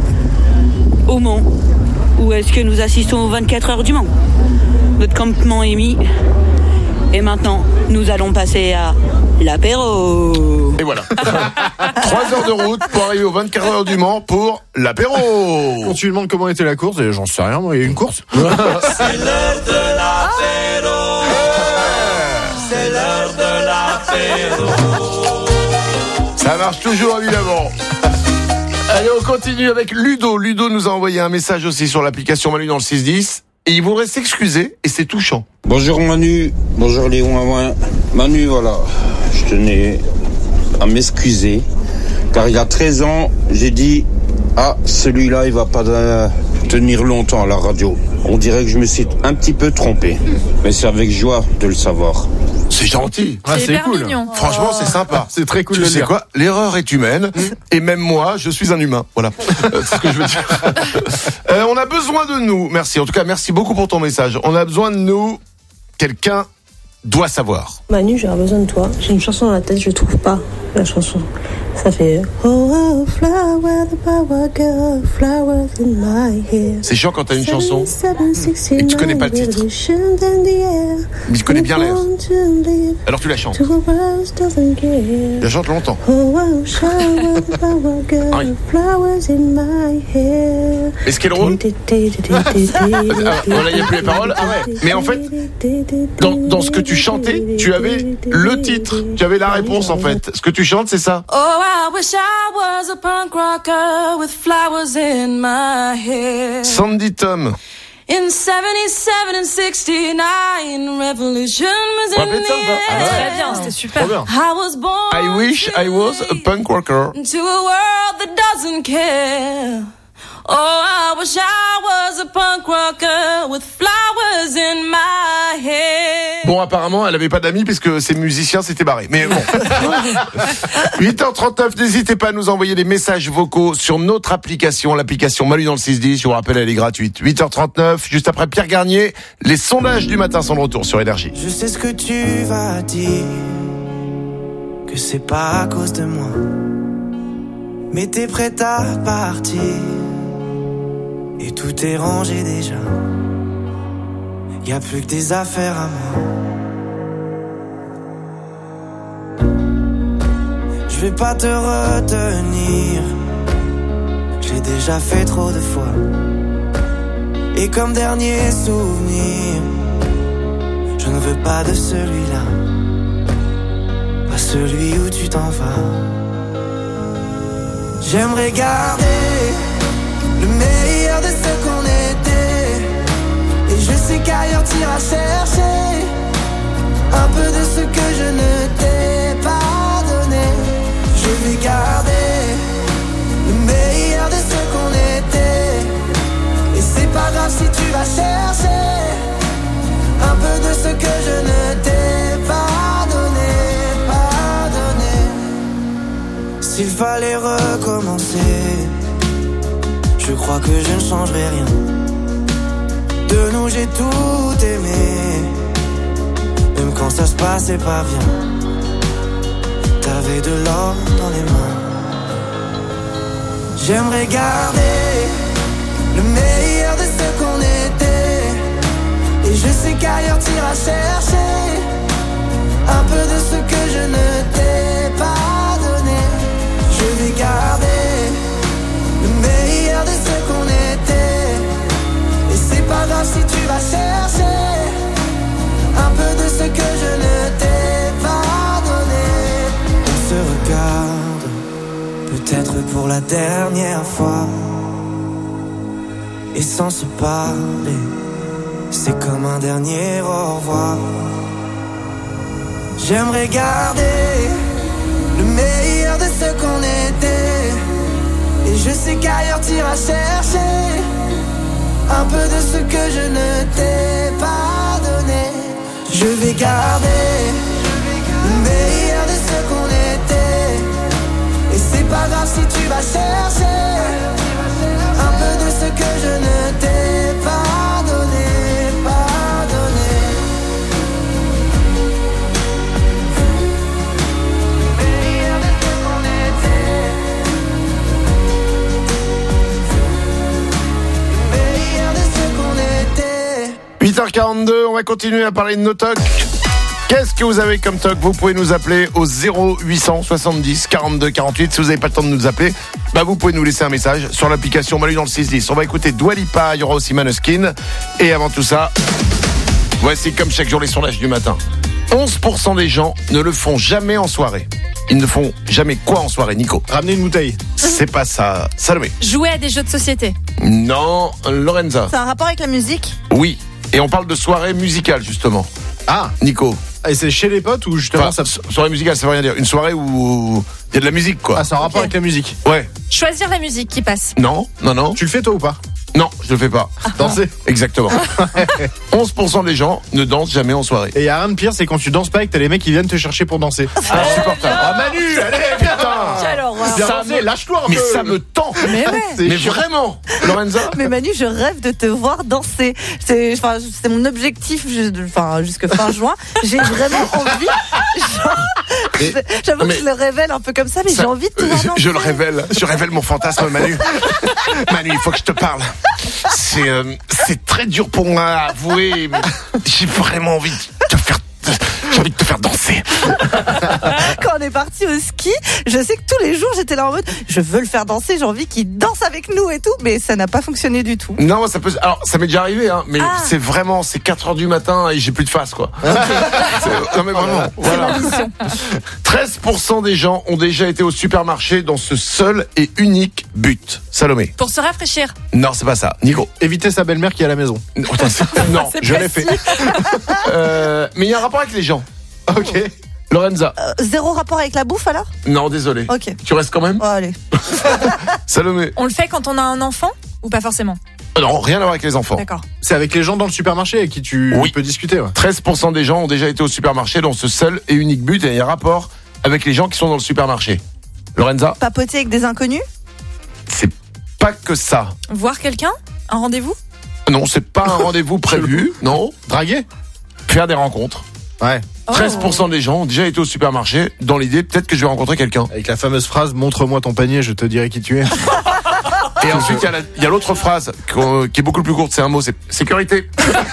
au Mans. Où est-ce que nous assistons aux 24 heures du Mans? Notre campement est mis. Et maintenant, nous allons passer à l'apéro. Et voilà. 3 heures de route pour arriver aux 24 heures du Mans pour l'apéro. Quand tu lui demandes comment était la course, j'en sais rien, moi, il y a une course. C'est l'heure de l'apéro. C'est l'heure de l'apéro. Ça marche toujours, évidemment. Allez, on continue avec Ludo. Ludo nous a envoyé un message aussi sur l'application Manu dans le 610. Et il voudrait s'excuser, et c'est touchant. Bonjour Manu, bonjour les ouin-ouin. Manu, voilà, je tenais à m'excuser. Car il y a 13 ans, j'ai dit, celui-là, il va pas tenir longtemps à la radio. On dirait que je me suis un petit peu trompé. Mais c'est avec joie de le savoir. C'est gentil. C'est cool. Mignon. Franchement, c'est sympa. C'est très cool de le dire. Quoi? L'erreur est humaine. Et même moi, je suis un humain. Voilà. C'est ce que je veux dire. On a besoin de nous. Merci. En tout cas, merci beaucoup pour ton message. On a besoin de nous. Quelqu'un doit savoir. Manu, j'ai besoin de toi. J'ai une chanson dans la tête, je trouve pas la chanson. Ça fait oh, flower, the power girl, flowers in my hair. C'est chiant quand t'as une chanson et que tu connais pas le titre. Mais tu connais bien l'air. Alors tu la chantes. Tu la chantes longtemps. Et ce qui est drôle, voilà, il n'y a plus les paroles. Mais en fait, dans ce que tu chantais, tu avais le titre, tu avais la réponse en fait. Ce que tu chantes, c'est ça. Oh, I wish I was a punk rocker with flowers in my hair. Sandy Tom. In 77 and 69, revolution was in the air. Très bien, c'était super. I was born I wish I was a punk rocker. into a world that doesn't care. Oh, I wish I was a punk rocker with flowers in my hair. Bon, apparemment, elle avait pas d'amis puisque ses musiciens s'étaient barrés. Mais bon. 8h39, n'hésitez pas à nous envoyer des messages vocaux sur notre application, l'application Manu dans le 610. Je vous rappelle, elle est gratuite. 8h39, juste après Pierre Garnier, les sondages du matin sont de retour sur Énergie. Je sais ce que tu vas dire, que c'est pas à cause de moi, mais t'es prête à partir. Et tout est rangé déjà. Y a plus que des affaires à moi. Je vais pas te retenir. J'ai déjà fait trop de fois. Et comme dernier souvenir, je ne veux pas de celui-là, pas celui où tu t'en vas. J'aimerais garder le meilleur de ce qu'on était. Et je sais qu'ailleurs t'iras chercher un peu de ce que je ne t'ai pas donné. Je vais garder le meilleur de ce qu'on était. Et c'est pas grave si tu vas chercher un peu de ce que je ne t'ai pas donné, pas donné. S'il fallait recommencer, je crois que je ne changerai rien. De nous j'ai tout aimé, même quand ça se passait pas bien. T'avais de l'or dans les mains. J'aimerais garder le meilleur de ce qu'on était. Et je sais qu'ailleurs t'iras chercher un peu de ce que je ne t'ai pas donné. Je vais garder le meilleur de ce qu'on était. Et c'est pas grave si tu vas chercher un peu de ce que je ne t'ai pas donné. On se regarde, peut-être pour la dernière fois. Et sans se parler, c'est comme un dernier au revoir. J'aimerais garder le meilleur de ce qu'on était. Et je sais qu'ailleurs t'iras chercher un peu de ce que je ne t'ai pas donné. Je vais garder le meilleur de ce qu'on était. Et c'est pas grave si tu vas chercher un peu de ce que je ne t'ai pas donné, pas donné. Le meilleur de ce qu'on était. Le meilleur de ce qu'on était. 8h42, on va continuer à parler de nos tocs. Qu'est-ce que vous avez comme toc? Vous pouvez nous appeler au 0800 70 42 48. Si vous n'avez pas le temps de nous appeler, vous pouvez nous laisser un message sur l'application Manu dans le 610. On va écouter Dua Lipa, il y aura aussi Maneskin. Et avant tout ça, voici comme chaque jour les sondages du matin. 11% des gens ne le font jamais en soirée. Ils ne font jamais quoi en soirée, Nico? Ramener une bouteille. C'est pas ça. Salomé? Jouer à des jeux de société. Non. Lorenza? C'est un rapport avec la musique? Oui. Et on parle de soirée musicale, justement. Ah, Nico? Et c'est chez les potes ou justement ça... Soirée musicale, ça veut rien dire. Une soirée où il y a de la musique, quoi. Ah, c'est un rapport avec la musique. Ouais. Choisir la musique qui passe. Non. Tu le fais toi ou pas? Non, je le fais pas. Danser. Exactement. 11% des gens ne dansent jamais en soirée. Et il y a rien de pire, c'est quand tu danses pas et que t'as les mecs qui viennent te chercher pour danser. Insupportable. Ah Manu, allez, viens. Quelle horreur. Viens danser, lâche-toi un peu. Mais ça me tend. Mais ouais. Mais vraiment, Lorenza? Mais Manu, je rêve de te voir danser. C'est mon objectif jusque fin juin. J'ai vraiment envie. J'avoue que je le révèle un peu comme ça, mais j'ai envie de te voir danser. Je le révèle. Je révèle mon fantasme, Manu. Manu, il faut que je te parle. C'est très dur pour moi à avouer, mais j'ai vraiment envie de te faire. J'ai envie de te faire danser. Quand on est parti au ski, je sais que tous les jours j'étais là en mode je veux le faire danser, j'ai envie qu'il danse avec nous et tout, mais ça n'a pas fonctionné du tout. Non, ça peut. Alors, ça m'est déjà arrivé, hein, mais c'est 4h du matin et j'ai plus de face, quoi. Non, mais vraiment. Voilà. 13% des gens ont déjà été au supermarché dans ce seul et unique but. Salomé? Pour se rafraîchir. Non, c'est pas ça. Nico? Éviter sa belle-mère qui est à la maison. Non, je l'ai fait. Mais il y a un rapport avec les gens. Ok. Lorenza? Zéro rapport avec la bouffe alors? Non, désolé. Ok. Tu restes quand même? Oh, allez. Salomé? On le fait quand on a un enfant ou pas forcément? Non, rien à voir avec les enfants. D'accord. C'est avec les gens dans le supermarché avec qui tu peux discuter. Ouais. 13% des gens ont déjà été au supermarché dans ce seul et unique but, et il y a un rapport avec les gens qui sont dans le supermarché. Lorenza? Papoter avec des inconnus? C'est pas que ça. Voir quelqu'un? Un rendez-vous? Non, c'est pas un rendez-vous prévu. Non. Draguer? Faire des rencontres. Ouais. 13% des gens ont déjà été au supermarché dans l'idée peut-être que je vais rencontrer quelqu'un. Avec la fameuse phrase « Montre-moi ton panier, je te dirai qui tu es ». Et ensuite, il y a l'autre phrase qui est beaucoup plus courte, c'est un mot, c'est sécurité.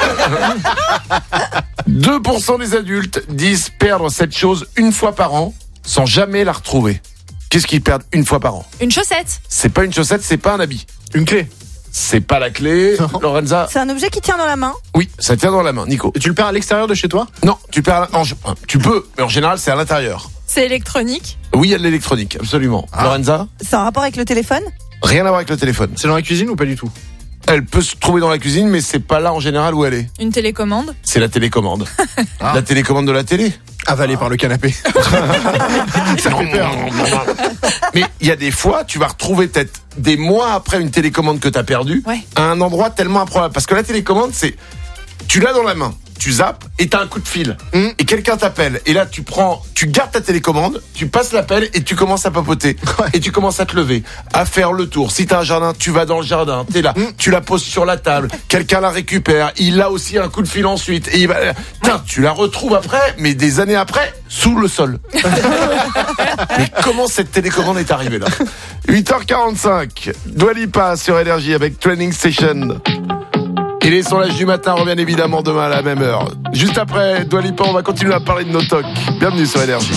2% des adultes disent perdre cette chose une fois par an sans jamais la retrouver. Qu'est-ce qu'ils perdent une fois par an? Une chaussette. C'est pas une chaussette, c'est pas un habit. Une clé. C'est pas la clé, Lorenza. C'est un objet qui tient dans la main? Oui, ça tient dans la main, Nico. Et tu le perds à l'extérieur de chez toi? Non, tu perds tu peux, mais en général, c'est à l'intérieur. C'est électronique? Oui, il y a de l'électronique, absolument. Lorenza? C'est un rapport avec le téléphone? Rien à voir avec le téléphone. C'est dans la cuisine ou pas du tout? Elle peut se trouver dans la cuisine, mais c'est pas là en général où elle est. Une télécommande. C'est la télécommande. La télécommande de la télé. Avalé par le canapé. Ça fait peur. Mais il y a des fois, tu vas retrouver peut-être des mois après une télécommande que t'as perdue, à un endroit tellement improbable. Parce que la télécommande, c'est, tu l'as dans la main, tu zappes et t'as un coup de fil. Et quelqu'un t'appelle. Et là, tu gardes ta télécommande, tu passes l'appel et tu commences à papoter. Et tu commences à te lever, à faire le tour. Si t'as un jardin, tu vas dans le jardin, t'es là, tu la poses sur la table, quelqu'un la récupère, il a aussi un coup de fil ensuite. Et il va, tu la retrouves après, mais des années après, sous le sol. Mais comment cette télécommande est arrivée là? 8h45, Dua Lipa sur Énergie avec Training Station. Et les sondages du matin reviennent évidemment demain à la même heure. Juste après Dua Lipa, on va continuer à parler de nos tocs. Bienvenue sur Énergie.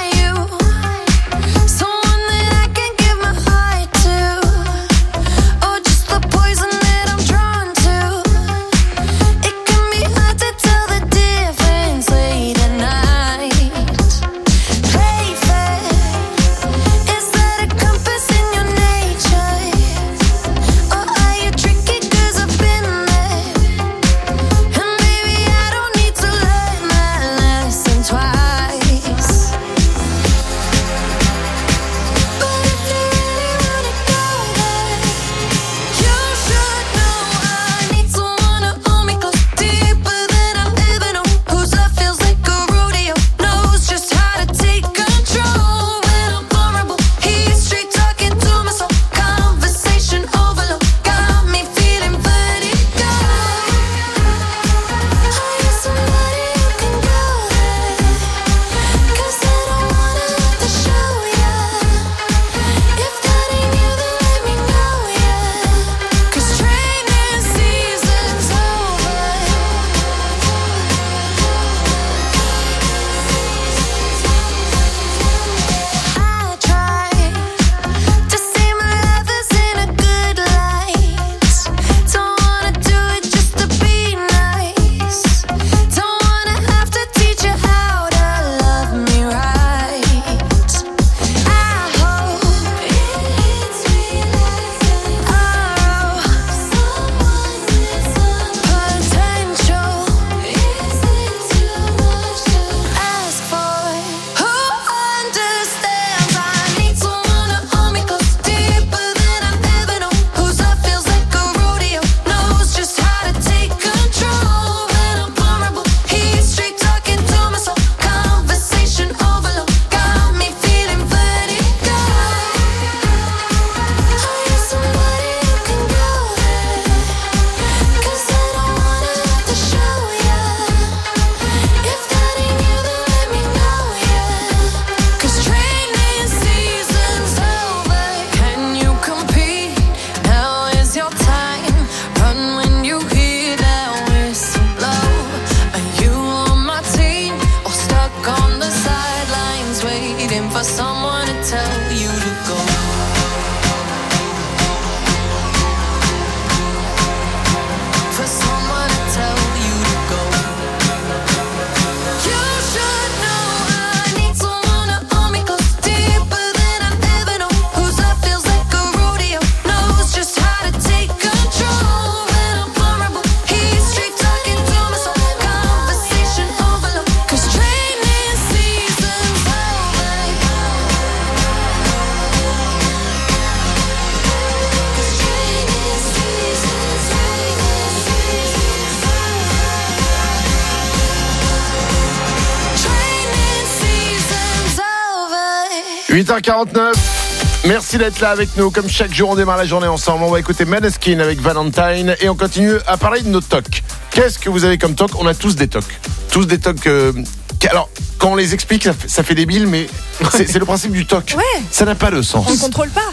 « 8h49 ». Merci d'être là avec nous. Comme chaque jour, on démarre la journée ensemble. On va écouter Maneskin avec Valentine et on continue à parler de nos tocs. Qu'est-ce que vous avez comme toc? On a tous des tocs. Tous des tocs. Alors, quand on les explique, ça fait débile, mais c'est le principe du toc. Ouais. Ça n'a pas de sens. On ne contrôle pas.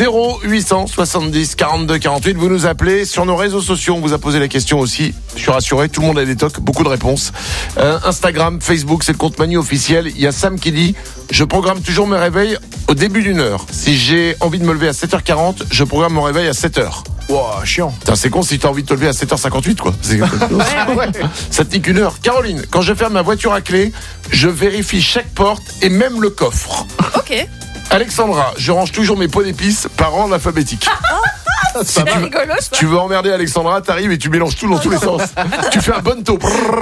0870 42 48. Vous nous appelez sur nos réseaux sociaux. On vous a posé la question aussi. Je suis rassuré, tout le monde a des tocs, beaucoup de réponses. Instagram, Facebook, c'est le compte Manu officiel. Il y a Sam qui dit: je programme toujours mes réveils au début d'une heure. Si j'ai envie de me lever à 7h40, je programme mon réveil à 7h. Wow, chiant. Putain, c'est con si t'as envie de te lever à 7h58, quoi. Ça te nique une heure. Caroline, quand je ferme ma voiture à clé, je vérifie chaque porte et même le coffre. Ok. Alexandra, je range toujours mes pots d'épices par ordre alphabétique. Si C'est rigolo, ça. tu veux emmerder Alexandra, t'arrives et tu mélanges tout dans tous les sens. Tu fais un bon taux.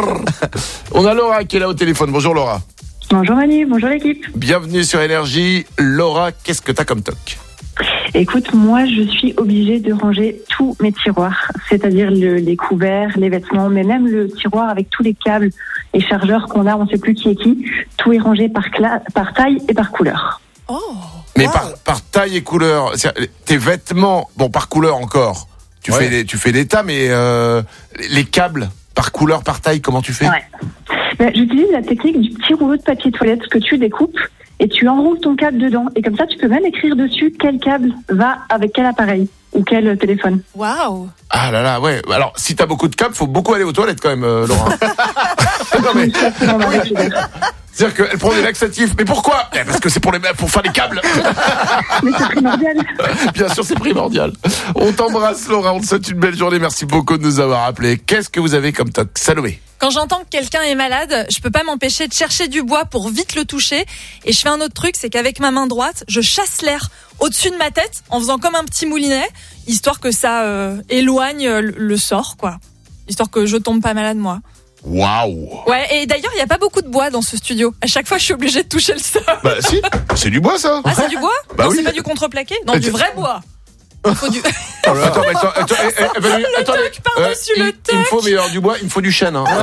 On a Laura qui est là au téléphone. Bonjour Laura. Bonjour Manu, bonjour l'équipe. Bienvenue sur Énergie. Laura, qu'est-ce que t'as comme toc? Écoute, moi je suis obligée de ranger tous mes tiroirs, c'est-à-dire les couverts, les vêtements, mais même le tiroir avec tous les câbles et chargeurs qu'on a, on sait plus qui est qui. Tout est rangé par taille et par couleur. Mais par taille et couleur. Tes vêtements, bon par couleur encore. Tu fais l'état, mais les câbles par couleur, par taille, comment tu fais? J'utilise la technique du petit rouleau de papier toilette que tu découpes et tu enroules ton câble dedans. Et comme ça, tu peux même écrire dessus quel câble va avec quel appareil ou quel téléphone. Waouh! Ah là là, ouais. Alors, si t'as beaucoup de câbles, faut beaucoup aller aux toilettes quand même, Laura. Non mais... C'est-à-dire qu'elle prend des laxatifs. Mais pourquoi? Parce que c'est pour faire les câbles. Mais c'est primordial. Bien sûr, c'est primordial. On t'embrasse, Laura. On te souhaite une belle journée. Merci beaucoup de nous avoir appelés. Qu'est-ce que vous avez comme toc? Salomé. Quand j'entends que quelqu'un est malade, je peux pas m'empêcher de chercher du bois pour vite le toucher. Et je fais un autre truc, c'est qu'avec ma main droite, je chasse l'air au-dessus de ma tête en faisant comme un petit moulinet, histoire que ça éloigne le sort, quoi. Histoire que je tombe pas malade, moi. Waouh! Ouais, et d'ailleurs, il n'y a pas beaucoup de bois dans ce studio. À chaque fois, je suis obligée de toucher le sol. Bah si, c'est du bois ça. Ah, c'est du bois? Bah non, oui. c'est pas du contreplaqué? Non, du vrai bois. Il faut du... Attends, le toc par-dessus le toc. Il me faut du bois, il me faut du chêne. Hein.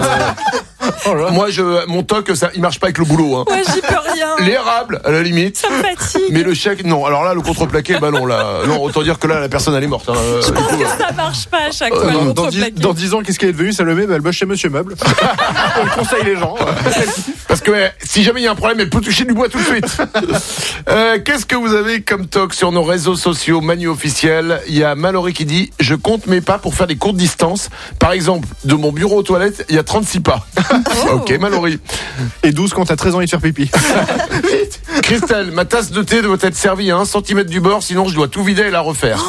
Moi, mon toc, ça, il marche pas avec le boulot. Hein. Ouais, j'y peux rien. L'érable, à la limite. Ça me fatigue. Mais le chèque, non. Alors là, le contreplaqué, bah non, là, non, autant dire que là, la personne, elle est morte. Hein. Je pense que ça marche pas à chaque fois. Le contreplaqué. Dans 10 ans, qu'est-ce qu'elle est devenue, Salomé? Elle bosse chez Monsieur Meuble. Elle conseille les gens. Parce que si jamais il y a un problème, elle peut toucher du bois tout de suite. Qu'est-ce que vous avez comme toc sur nos réseaux sociaux Manu officiel? Il y a Mallory qui dit: je compte mes pas pour faire des courtes distances. Par exemple, de mon bureau aux toilettes, il y a 36 pas. Ok, Mallory. Et 12 quand t'as 13 ans et de faire pipi. Christelle, ma tasse de thé doit être servie à 1 cm du bord, sinon je dois tout vider et la refaire.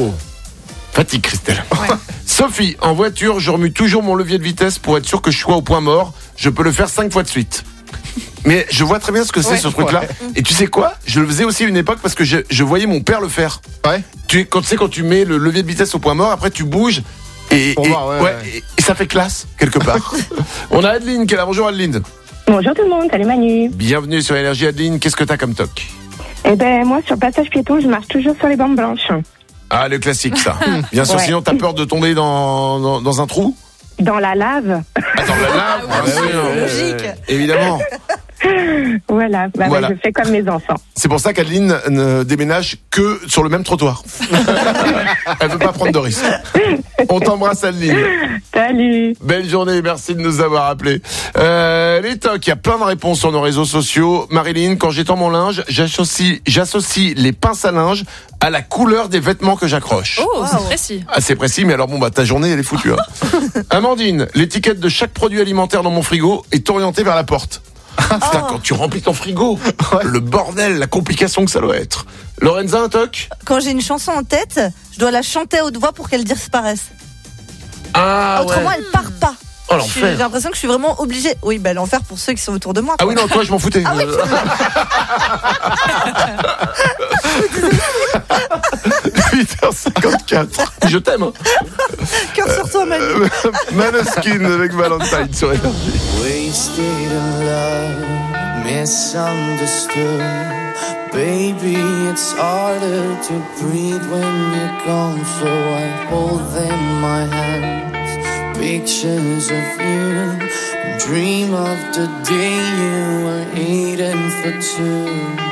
Fatigue, Christelle. Ouais. Sophie, en voiture, je remue toujours mon levier de vitesse pour être sûr que je sois au point mort. Je peux le faire 5 fois de suite. Mais je vois très bien ce que c'est ce truc-là. Et tu sais quoi? Je le faisais aussi à une époque parce que je voyais mon père le faire. Ouais. Quand tu mets le levier de vitesse au point mort, après tu bouges et ça fait classe quelque part. On a Adeline qui est là. Bonjour Adeline. Bonjour tout le monde, salut Manu. Bienvenue sur Énergie Adeline. Qu'est-ce que t'as comme toc? Eh ben moi sur le passage piéton, je marche toujours sur les bandes blanches. Ah, le classique ça. Bien sûr, sinon t'as peur de tomber dans un trou? Dans la lave. Ah, dans la lave, logique. Évidemment. Voilà, Voilà. je fais comme mes enfants. C'est pour ça qu'Adeline ne déménage que sur le même trottoir. Elle veut pas prendre de risques. On t'embrasse Adeline. Salut. Belle journée, merci de nous avoir appelés. Les tocs, il y a plein de réponses sur nos réseaux sociaux. Marilyn, quand j'étends mon linge, j'associe les pinces à linge à la couleur des vêtements que j'accroche. Oh, c'est précis. Ah, c'est précis, mais alors bon, ta journée, elle est foutue. Hein. Amandine, l'étiquette de chaque produit alimentaire dans mon frigo est orientée vers la porte. Putain, quand tu remplis ton frigo, le bordel, la complication que ça doit être. Lorenza, un toc? Quand j'ai une chanson en tête, je dois la chanter à haute voix pour qu'elle disparaisse. Ah, autrement, elle part pas. Oh, l'enfer. J'ai l'impression que je suis vraiment obligée. Oui, l'enfer pour ceux qui sont autour de moi. Ah oui, non, toi, je m'en foutais. Ah oui, 8h54. Je t'aime. Hein. Cœur sur toi, Manu. Maneskin avec Valentine sur Énergie. Wasted in love, misunderstood. Baby, it's harder to breathe when you're gone. So I hold in my hands pictures of you. Dream of the day you were eating for two.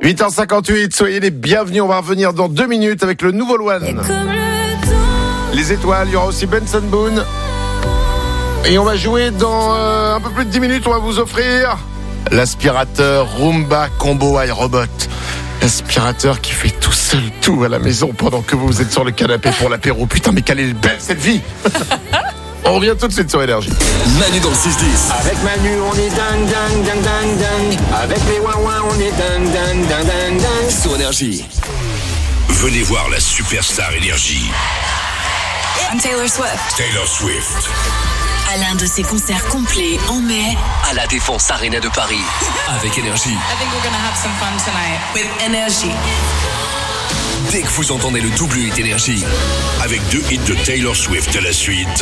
8h58, soyez les bienvenus. On va revenir dans 2 minutes avec le nouveau Loan. Les étoiles, il y aura aussi Benson Boone. Et on va jouer dans un peu plus de 10 minutes. On va vous offrir l'aspirateur Roomba Combo iRobot. L'aspirateur qui fait tout seul tout à la maison pendant que vous êtes sur le canapé pour l'apéro. Putain, mais quelle est belle cette vie. On revient tout de suite sur Énergie. Manu dans le 6-10. Avec Manu, on est dingue, dingue, dingue, dingue, dingue. Avec les ouin-ouin, on est dingue, dingue, dingue, dingue, dingue. Sur Énergie. Venez voir la superstar Énergie. Taylor Swift. Taylor Swift. À l'un de ses concerts complets en mai. À la Défense Arena de Paris. Avec Énergie. I think we're gonna have some fun tonight with Energy. Dès que vous entendez le double hit Énergie. Avec 2 hits de Taylor Swift à la suite.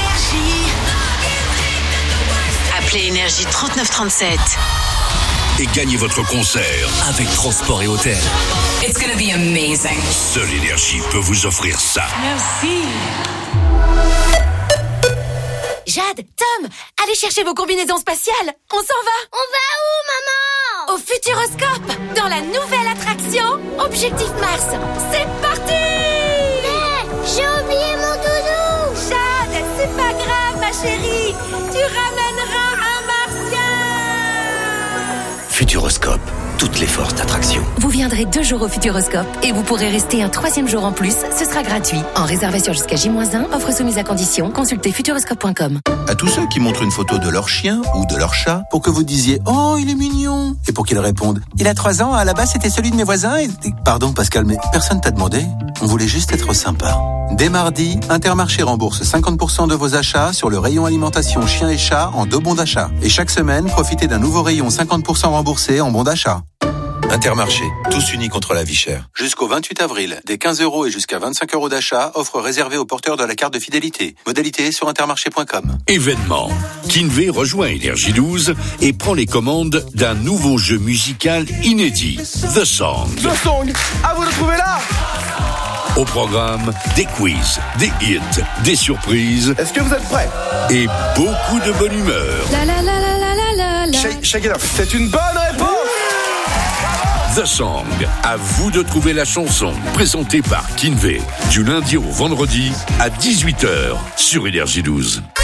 Appelez Énergie 3937. Et gagnez votre concert. Avec transport et hôtel. It's gonna be amazing. Seule Énergie peut vous offrir ça. Merci. Jade, Tom, allez chercher vos combinaisons spatiales. On s'en va. On va où, maman? Au Futuroscope, dans la nouvelle attraction Objectif Mars. C'est parti! Mais j'ai oublié mon doudou. Jade, c'est pas grave, ma chérie. Tu ramèneras un martien. Futuroscope. Toutes les forces d'attraction. Vous viendrez 2 jours au Futuroscope et vous pourrez rester un 3e jour en plus. Ce sera gratuit. En réservation jusqu'à J-1, offre soumise à condition. Consultez futuroscope.com. À tous ceux qui montrent une photo de leur chien ou de leur chat pour que vous disiez « Oh, il est mignon !» et pour qu'ils répondent « Il a 3 ans, à la base c'était celui de mes voisins et... » Pardon Pascal, mais personne t'a demandé. On voulait juste être sympa. Dès mardi, Intermarché rembourse 50% de vos achats sur le rayon alimentation chien et chat en 2 bons d'achat. Et chaque semaine, profitez d'un nouveau rayon 50% remboursé en bons d'achat. Intermarché, tous unis contre la vie chère. Jusqu'au 28 avril, des 15 € et jusqu'à 25 € d'achat, offre réservée aux porteurs de la carte de fidélité. Modalité sur intermarché.com. Événement. Kinvey rejoint Énergie 12 et prend les commandes d'un nouveau jeu musical inédit, The Song. The Song, à vous de trouver là. Au programme, des quiz, des hits, des surprises. Est-ce que vous êtes prêts? Et beaucoup de bonne humeur. La la la la la la la. Shake it off. C'est une bonne réponse. The Song, à vous de trouver la chanson, présentée par Kinvey, du lundi au vendredi à 18h sur Énergie 12.